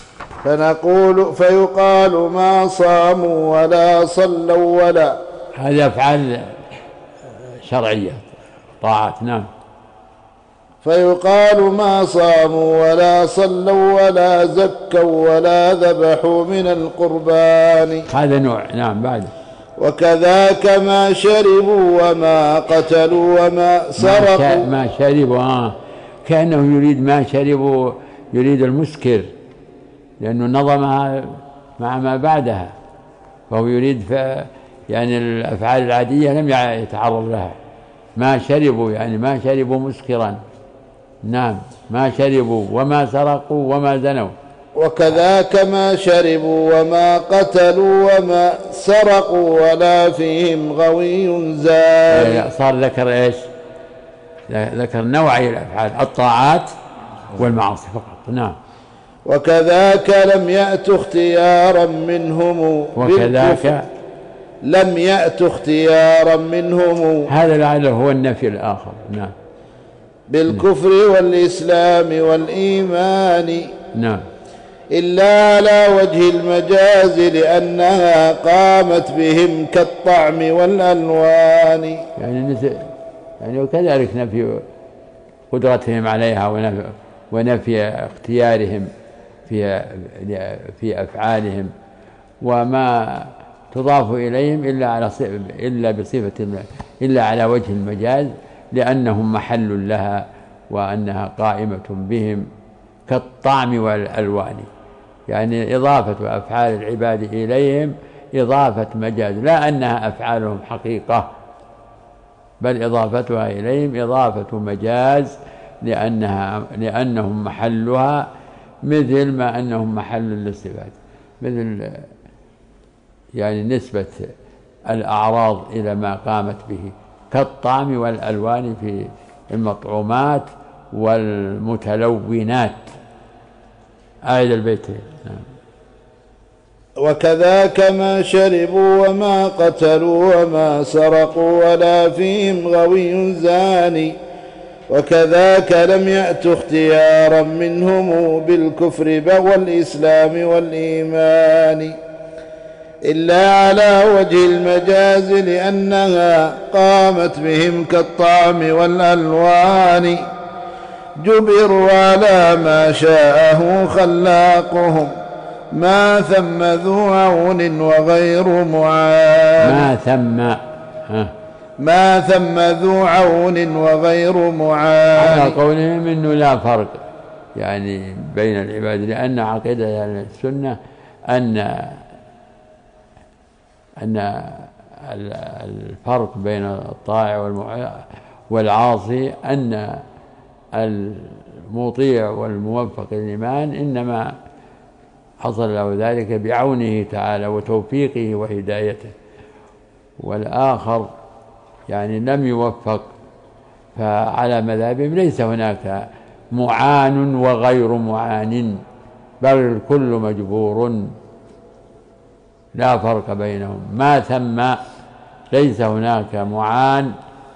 فيقال ما صاموا ولا صلوا ولا، هذه أفعال شرعية طاعات. نعم. فيقال ما صاموا ولا صلوا ولا زكوا ولا ذبحوا من القربان. هذا نوع. نعم. بعد وكذاك ما شربوا وما قتلوا وما سرقوا. ما شربوا كأنه يريد ما شربوا، يريد المسكر، لأنه نظمها مع ما بعدها، فهو يريد يعني الأفعال العادية لم يتعرض لها. ما شربوا يعني ما شربوا مسكرا. نعم. ما شربوا وما سرقوا وما زنوا. وكذاك ما شربوا وما قتلوا وما سرقوا ولا فيهم غوي زاني. صار ذكر إيش؟ ذكر نوعي الأفعال، الطاعات والمعاصي فقط. نعم. وكذاك لم يأتوا اختيارا منهم. وكذاك لم يأتوا اختيارا منهم. هذا لعله هو النفي الآخر. نعم. بالكفر والإسلام والإيمان. نعم. إلا على وجه المجاز لأنها قامت بهم كالطعم والألوان. يعني وكذلك نفي قدرتهم عليها ونفي اختيارهم في أفعالهم، وما تضاف إليهم إلا على وجه المجاز، لأنهم محل لها وأنها قائمة بهم كالطعم والألوان. يعني إضافة أفعال العباد إليهم إضافة مجاز، لا أنها أفعالهم حقيقة، بل إضافتها إليهم إضافة مجاز، لأنهم محلها، مثل ما أنهم محل للصفات، مثل يعني نسبة الأعراض إلى ما قامت به كالطعم والألوان في المطعومات والمتلونات. أعيد البيتين. وكذاك ما شربوا وما قتلوا وما سرقوا ولا فيهم غوي زاني. وكذاك لم يأتوا اختيارا منهم بالكفر والإسلام والإيمان، إلا على وجه المجاز لأنها قامت بهم كالطعم والألوان. جبروا على ما شاءه خلاقهم، ما ثم ذو عون وغير معان. ما ثم ذو عون وغير معان. على قولهم إنه لا فرق يعني بين العباد، لأن عقيدة السنة أن الفرق بين الطائع والعاصي أن المطيع والموفق للإيمان إنما حصل له ذلك بعونه تعالى وتوفيقه وهدايته، والآخر يعني لم يوفق، فعلى مذهبهم ليس هناك معان وغير معان، بل الكل مجبور، لا فرق بينهم. ما ثم ليس هناك معان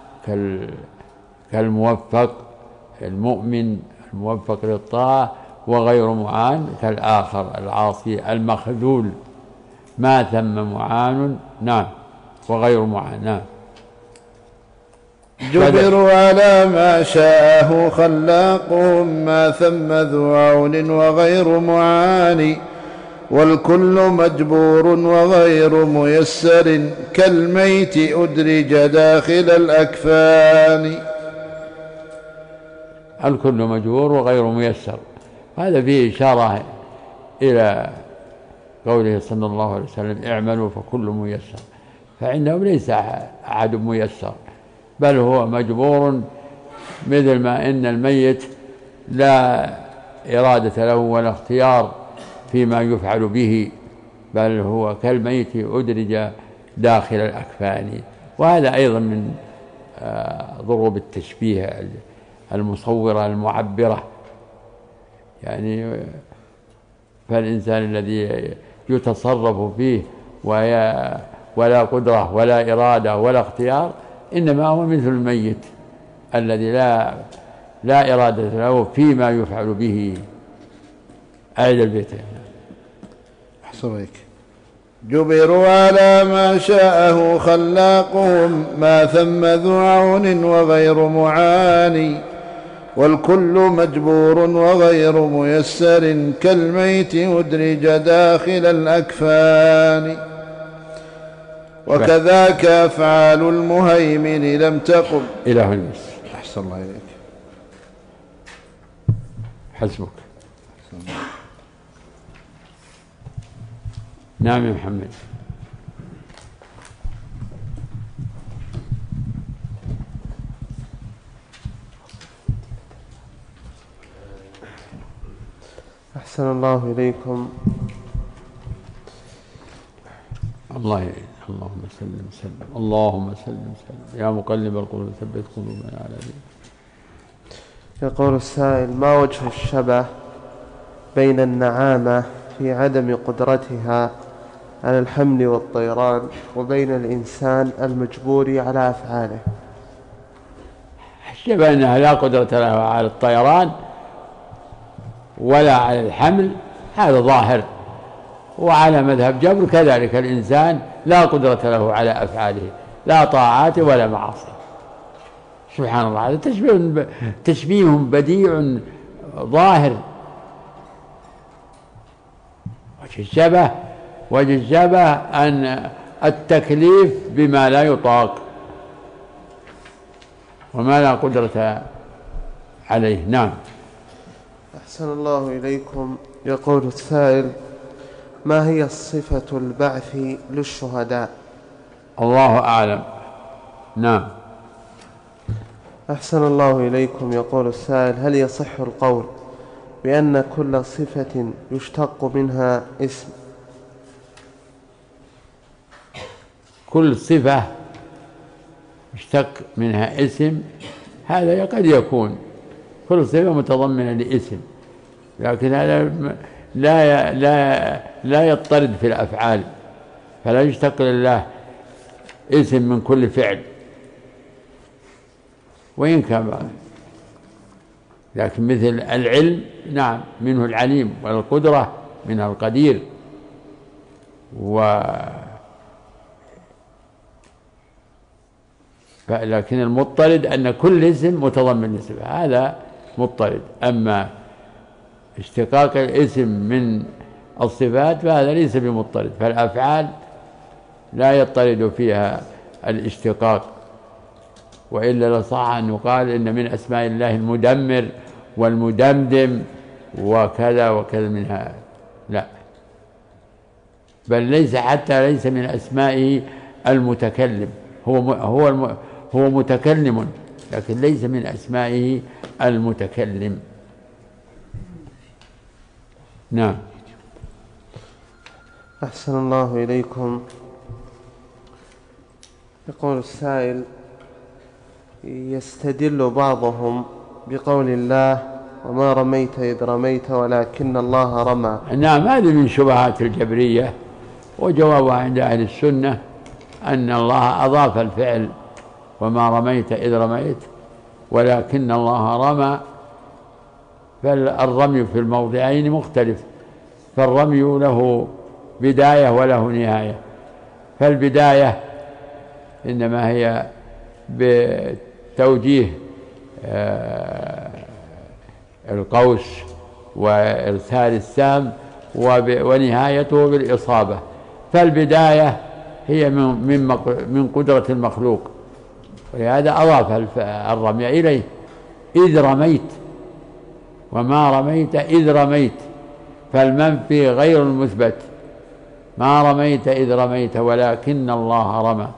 كالموفق المؤمن الموفق للطاعة، وغير معان كالآخر العاصي المخذول. ما ثم معان. نعم. وغير معان. نعم. جبروا على ما شاءه خلاقهم ما ثم ذو عون وغير معاني والكل مجبور وغير ميسر كالميت أدرج داخل الأكفان. الكل مجبور وغير ميسر، هذا فيه إشارة إلى قوله صلى الله عليه وسلم اعملوا فكل ميسر، فعندهم ليس أحد ميسر بل هو مجبور، مثل ما إن الميت لا إرادة له ولا اختيار فيما يفعل به، بل هو كالميت أدرج داخل الأكفان. وهذا أيضا من ضروب التشبيه المصورة المعبرة، يعني فالإنسان الذي يتصرف فيه ولا قدرة ولا إرادة ولا اختيار إنما هو مثل الميت الذي لا إرادة له فيما يفعل به. أعيد البيت. أحسنك. جبروا على ما شاءه خلاقهم ما ثم ذو عون وغير معاني والكل مجبور وغير ميسر كالميت أدرج داخل الأكفان. وكذاك أفعال المهيمن لم تقم إلى هنا. أحسن الله إليك. حسبك. نعم يا محمد. أحسن الله إليكم. اللهم سلم اللهم سلم يا مقلب القلوب ثبت قلوبنا على دينك. يقول السائل: ما وجه الشبه بين النعامة في عدم قدرتها على الحمل والطيران وبين الإنسان المجبور على أفعاله؟ الشبه أنها لا قدرة لها على الطيران ولا على الحمل، هذا ظاهر. وعلى مذهب جبر كذلك الإنسان لا قدرة له على أفعاله، لا طاعات ولا معاصي. سبحان الله، هذا تشبيه بديع ظاهر. وجه الشبه أن التكليف بما لا يطاق وما لا قدرة عليه. نعم. أحسن الله إليكم. يقول السائل: ما هي صفة البعث للشهداء؟ الله أعلم. نعم. أحسن الله إليكم. يقول السائل: هل يصح القول بأن كل صفة يشتق منها اسم؟ كل صفة يشتق منها اسم، هذا قد يكون كل صفة متضمنة لاسم، لكن هذا لا يضطرد في الأفعال، فلا يشتق لله اسم من كل فعل وإن كان، لكن مثل العلم نعم منه العليم، والقدرة منها القدير، لكن المضطرد أن كل اسم متضمن لصفة، هذا مضطرد. أما اشتقاق الاسم من الصفات فهذا ليس بمضطرد، فالأفعال لا يضطرد فيها الاشتقاق، وإلا لصح أن يقال إن من أسماء الله المدمر والمدمدم وكذا وكذا منها، لا، بل ليس من أسمائه المتكلم، هو متكلم، لكن ليس من أسمائه المتكلم. نعم. أحسن الله إليكم. يقول السائل: يستدل بعضهم بقول الله: وما رميت إذ رميت ولكن الله رمى. نعم، هذه من شبهات الجبرية، وجوابها عند أهل السنة أن الله أضاف الفعل وما رميت إذ رميت ولكن الله رمى، فالرمي في الموضعين مختلف، فالرمي له بداية وله نهاية، فالبداية إنما هي توجيه القوس وإرسال السهم ونهايته بالإصابة. فالبداية هي من قدرة المخلوق، ولهذا أضاف الرمي إليه: إذ رميت وما رميت إذ رميت، فالمنفي غير المثبت. ما رميت إذ رميت ولكن الله رمى.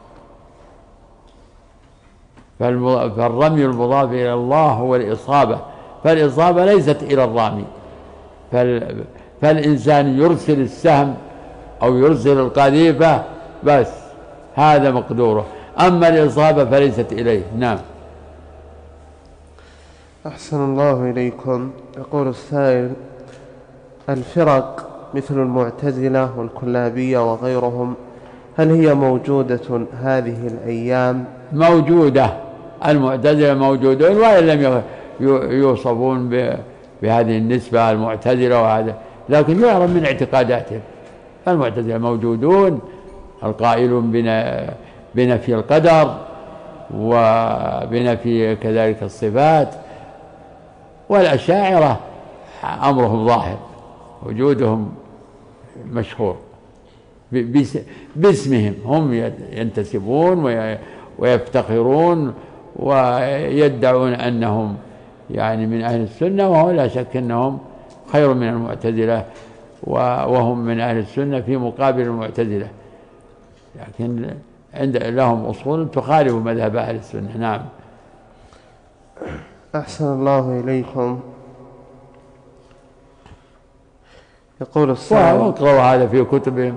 فالرمي المضاف إلى الله هو الإصابة، فالإصابة ليست إلى الرامي. فالإنسان يرسل السهم أو يرسل القذيفة بس، هذا مقدوره، أما الإصابة فليست إليه. نعم. أحسن الله إليكم. يقول السائل: الفرق مثل المعتزلة والكلابية وغيرهم، هل هي موجودة هذه الأيام؟ موجودة. المعتزلة موجودون وإن لم يوصفون بهذه النسبة المعتزلة وهذا، لكن يعرف من اعتقاداتهم. المعتزلة موجودون، القائلون بنفي القدر وبنفي كذلك الصفات، والأشاعرة أمرهم ظاهر، وجودهم مشهور باسمهم، هم ينتسبون ويفتخرون ويدعون أنهم يعني من أهل السنة، وهو لا شك أنهم خير من المعتزلة، وهم من أهل السنة في مقابل المعتزلة، لكن لهم أصول تخالف مذهب أهل السنة. نعم. أحسن الله إليكم. يقول السائل: واقرأوا هذا في كتبهم.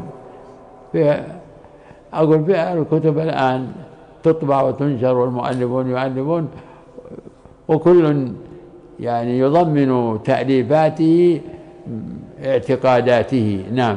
أقول في الكتب الآن تطبع وتنشر، والمؤلفون يؤلفون، وكل يعني يضمن تأليفاته اعتقاداته. نعم.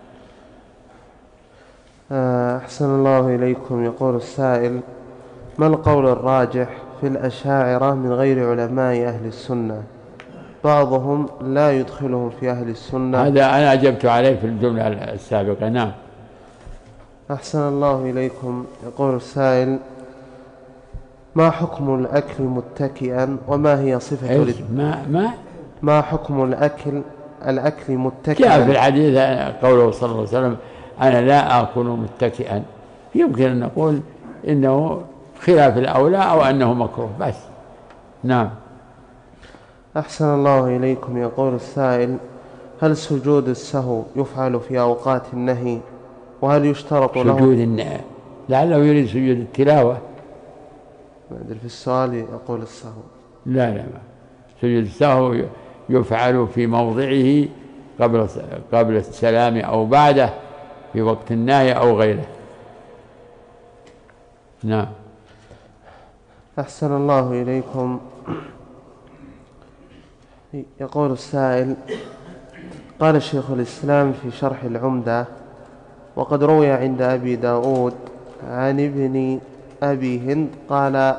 أحسن الله إليكم. يقول السائل: ما القول الراجح في الأشاعرة من غير علماء أهل السنة؟ بعضهم لا يدخلهم في أهل السنة. هذا أنا أجبت عليه في الجملة السابقة. نعم. أحسن الله إليكم. يقول السائل: ما حكم الأكل متكئا، وما هي صفة ما حكم الأكل متكئا؟ جاء في الحديث قوله صلى الله عليه وسلم: أنا لا آكل متكئا. يمكن أن نقول إنه خلاف الأولى أو أنه مكروه بس. نعم. أحسن الله إليكم. يقول السائل: هل سجود السهو يفعل في أوقات النهي؟ وهل يشترط له سجود النهي؟ لعله يريد سجود التلاوة. ما أدري في السؤال يقول السهو. لا، سجود السهو يفعل في موضعه قبل السلام أو بعده، في وقت النهي أو غيره. نعم. أحسن الله إليكم. يقول السائل: قال شيخ الإسلام في شرح العمدة: وقد روي عند أبي داود عن ابن أبي هند قال: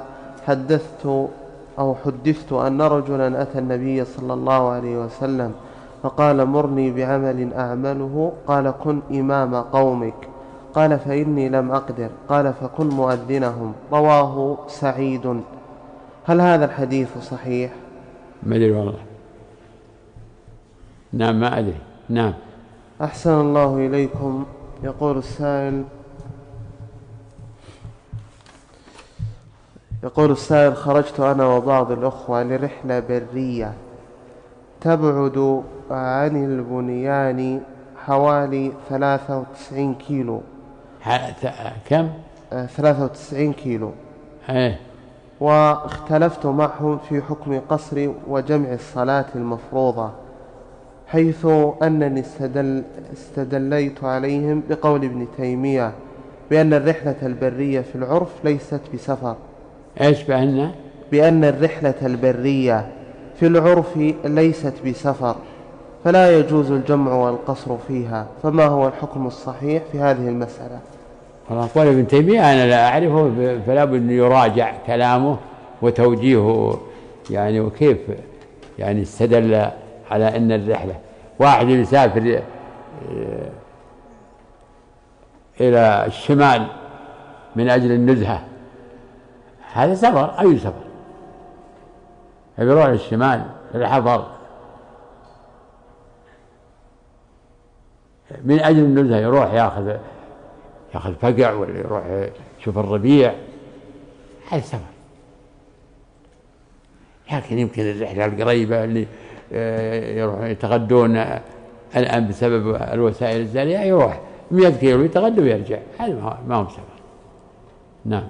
حدثت أن رجلا أتى النبي صلى الله عليه وسلم فقال: مرني بعمل أعمله. قال: كن إمام قومك. قال: فإني لم أقدر. قال: فكن مؤذنهم. رواه سعيد. هل هذا الحديث صحيح؟ ما أدري والله. نعم، ما أدري. نعم. أحسن الله إليكم. يقول السائل: خرجت أنا وبعض الأخوة لرحلة برية تبعد عن البنيان حوالي 93 كيلو. كم؟ 93 كيلو. واختلفت معهم في حكم قصر وجمع الصلاة المفروضة، حيث أنني استدليت عليهم بقول ابن تيمية بأن الرحلة البرية في العرف ليست بسفر. إيش بأن الرحلة البرية في العرف ليست بسفر، فلا يجوز الجمع والقصر فيها. فما هو الحكم الصحيح في هذه المسألة؟ قول ابن تيمية أنا لا أعرفه، فلا بد أن يراجع كلامه وتوجيهه، يعني وكيف يعني استدل على أن الرحلة واحد يسافر إلى الشمال من أجل النزهة، هذا سفر. أي سفر؟ يروح للشمال الحضر من أجل النزهة، يروح ياخذ فقع، ولا يروح يشوف الربيع، هذا سفر. لكن يمكن الرحلة القريبة اللي يروحون يتغدون الآن بسبب الوسائل الزارية، يروح 100 كيلو يتغدى ويرجع، هذا ما هو سفر. نعم.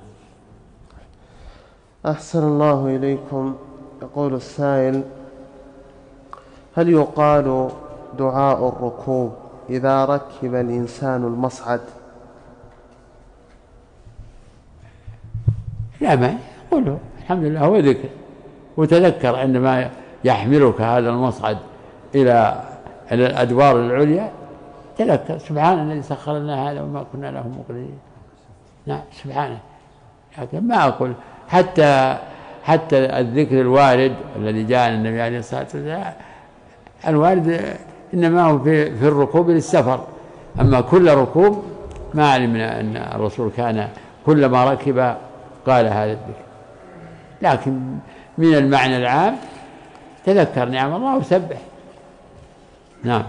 أحسن الله إليكم. يقول السائل: هل يقال دعاء الركوب إذا ركب الإنسان المصعد؟ لا، ما يقوله الحمد لله هو ذكر. وتذكر عندما يحملك هذا المصعد إلى الأدوار العليا، تذكر سبحان الذي سخر لنا هذا وما كنا له مقرنين. نعم سبحانه. لكن ما أقول حتى الذكر الوارد الذي جاء عن النبي عليه الصلاة والسلام، الوارد إنما هو في الركوب للسفر. أما كل ركوب ما علمنا أن الرسول كان كلما ركب قال هذا الذكر. لكن من المعنى العام تذكر نعم الله وسبح. نعم.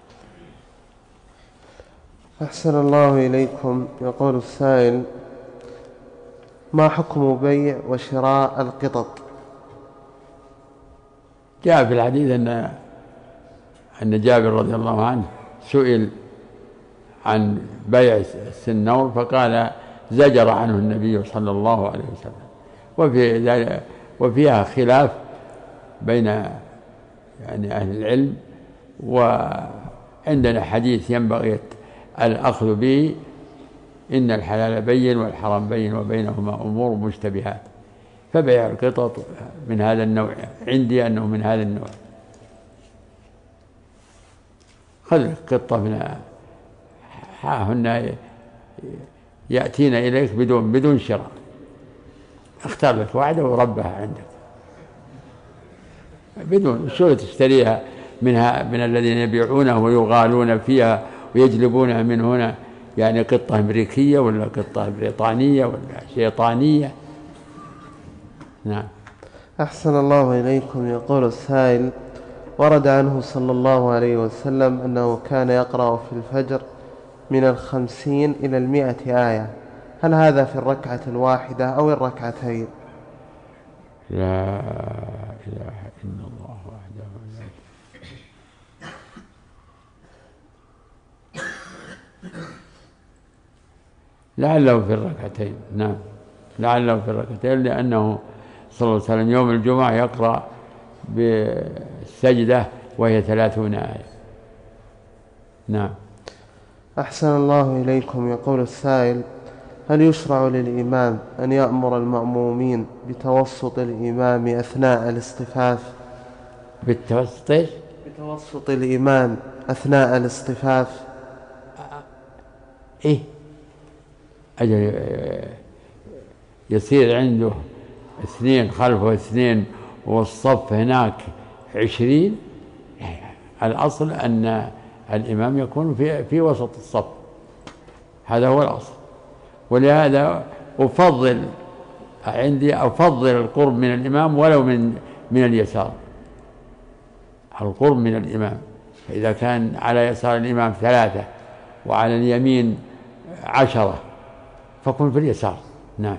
أحسن الله إليكم. يقول السائل: ما حكم بيع وشراء القطط؟ جاء في الحديث أن جابر رضي الله عنه سئل عن بيع السنور فقال زجر عنه النبي صلى الله عليه وسلم. وفيها خلاف بين يعني أهل العلم، وعندنا حديث ينبغي الأخذ به: إن الحلال بين والحرام بين وبينهما أمور مشتبهات. فبيع القطط من هذا النوع، عندي أنه من هذا النوع. خذ قطة من هن يأتين إليك بدون شراء، اختار لك واحدة وربها عندك بدون شو تشتريها من الذين يبيعونها ويغالون فيها ويجلبونها من هنا، يعني قطة أمريكية ولا قطة بريطانية ولا شيطانية. نعم. أحسن الله إليكم. يقول السائل: ورد عنه صلى الله عليه وسلم أنه كان يقرأ في الفجر من 50 إلى 100 آية، هل هذا في الركعة الواحدة أو الركعتين؟ لا إله إلا الله وحده لا لعله في الركعتين. نعم لعله في الركعتين، لأنه صلى الله عليه وسلم يوم الجمعة يقرأ بالسجدة وهي 30 آية. نعم. أحسن الله إليكم. يقول السائل: هل يشرع للإمام أن يأمر المأمومين بتوسط الإمام أثناء الاصطفاف؟ بتوسط الإمام أثناء الاصطفاف. إيه أجل يصير عنده 2 خلفه 2 والصف هناك 20. الأصل أن الإمام يكون في وسط الصف، هذا هو الأصل. ولهذا أفضل القرب من الإمام ولو من اليسار، القرب من الإمام. فإذا كان على يسار الإمام 3 وعلى اليمين 10 فكن في اليسار. نعم.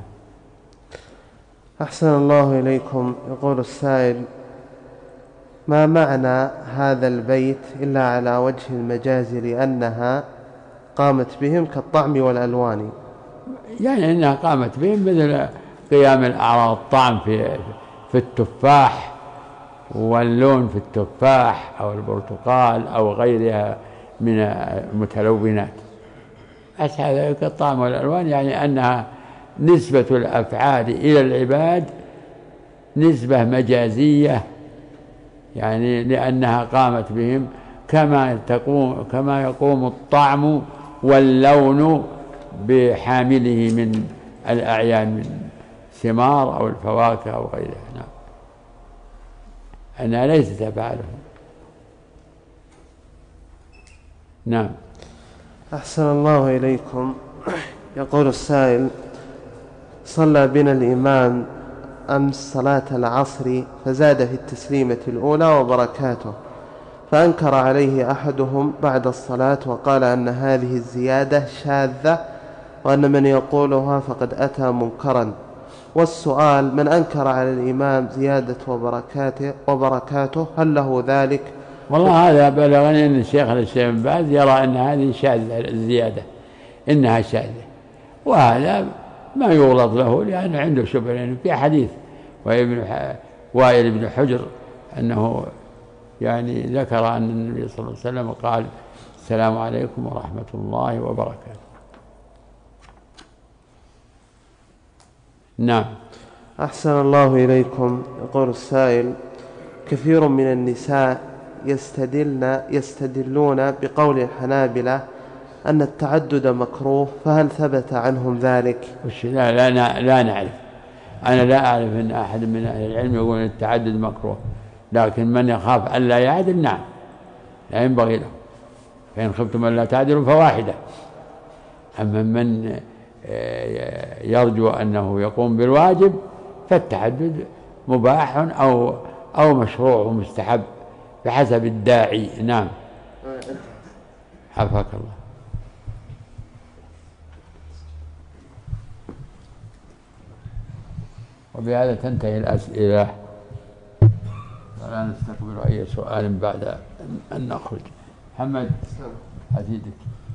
أحسن الله إليكم. يقول السائل: ما معنى هذا البيت إلا على وجه المجاز لأنها قامت بهم كالطعم والألوان؟ يعني أنها قامت بهم مثل قيام الأعراض، الطعم في التفاح واللون في التفاح أو البرتقال أو غيرها من المتلونات. بس هذا كالطعم والألوان، يعني أنها نسبة الأفعال إلى العباد نسبة مجازية، يعني لأنها قامت بهم كما يقوم الطعم واللون بحامله من الأعيان من ثمار أو الفواكه أو غيرها. نعم. أنها ليست أفعالهم. نعم. أحسن الله إليكم. يقول السائل: صلى بنا الإمام أمس صلاة العصر فزاد في التسليمة الأولى وبركاته، فأنكر عليه أحدهم بعد الصلاة وقال أن هذه الزيادة شاذة وأن من يقولها فقد أتى منكرا. والسؤال: من أنكر على الإمام زيادة وبركاته هل له ذلك؟ والله هذا بلغني أن الشيخ بن باز يرى أن هذه شاذة، الزيادة إنها شاذة، وهذا ما يغلط له لأنه عنده شبهة، لأنه في حديث وائل بن حجر أنه يعني ذكر أن النبي صلى الله عليه وسلم قال: السلام عليكم ورحمة الله وبركاته. نعم. أحسن الله إليكم. يقول السائل: كثير من النساء يستدلون بقول الحنابلة أن التعدد مكروه، فهل ثبت عنهم ذلك؟ لا نعرف. أنا لا أعرف أن أحد من أهل العلم يقول أن التعدد مكروه، لكن من يخاف أن لا يعدل نعم لا ينبغي له، فإن خفتم أن لا تعدلوا فواحدة. أما من يرجو أنه يقوم بالواجب فالتعدد مباح أو مشروع ومستحب بحسب الداعي. نعم. حفظك الله. وبهذا تنتهي الأسئلة، ولا نستقبل أي سؤال بعد أن نخرج. محمد حديدك.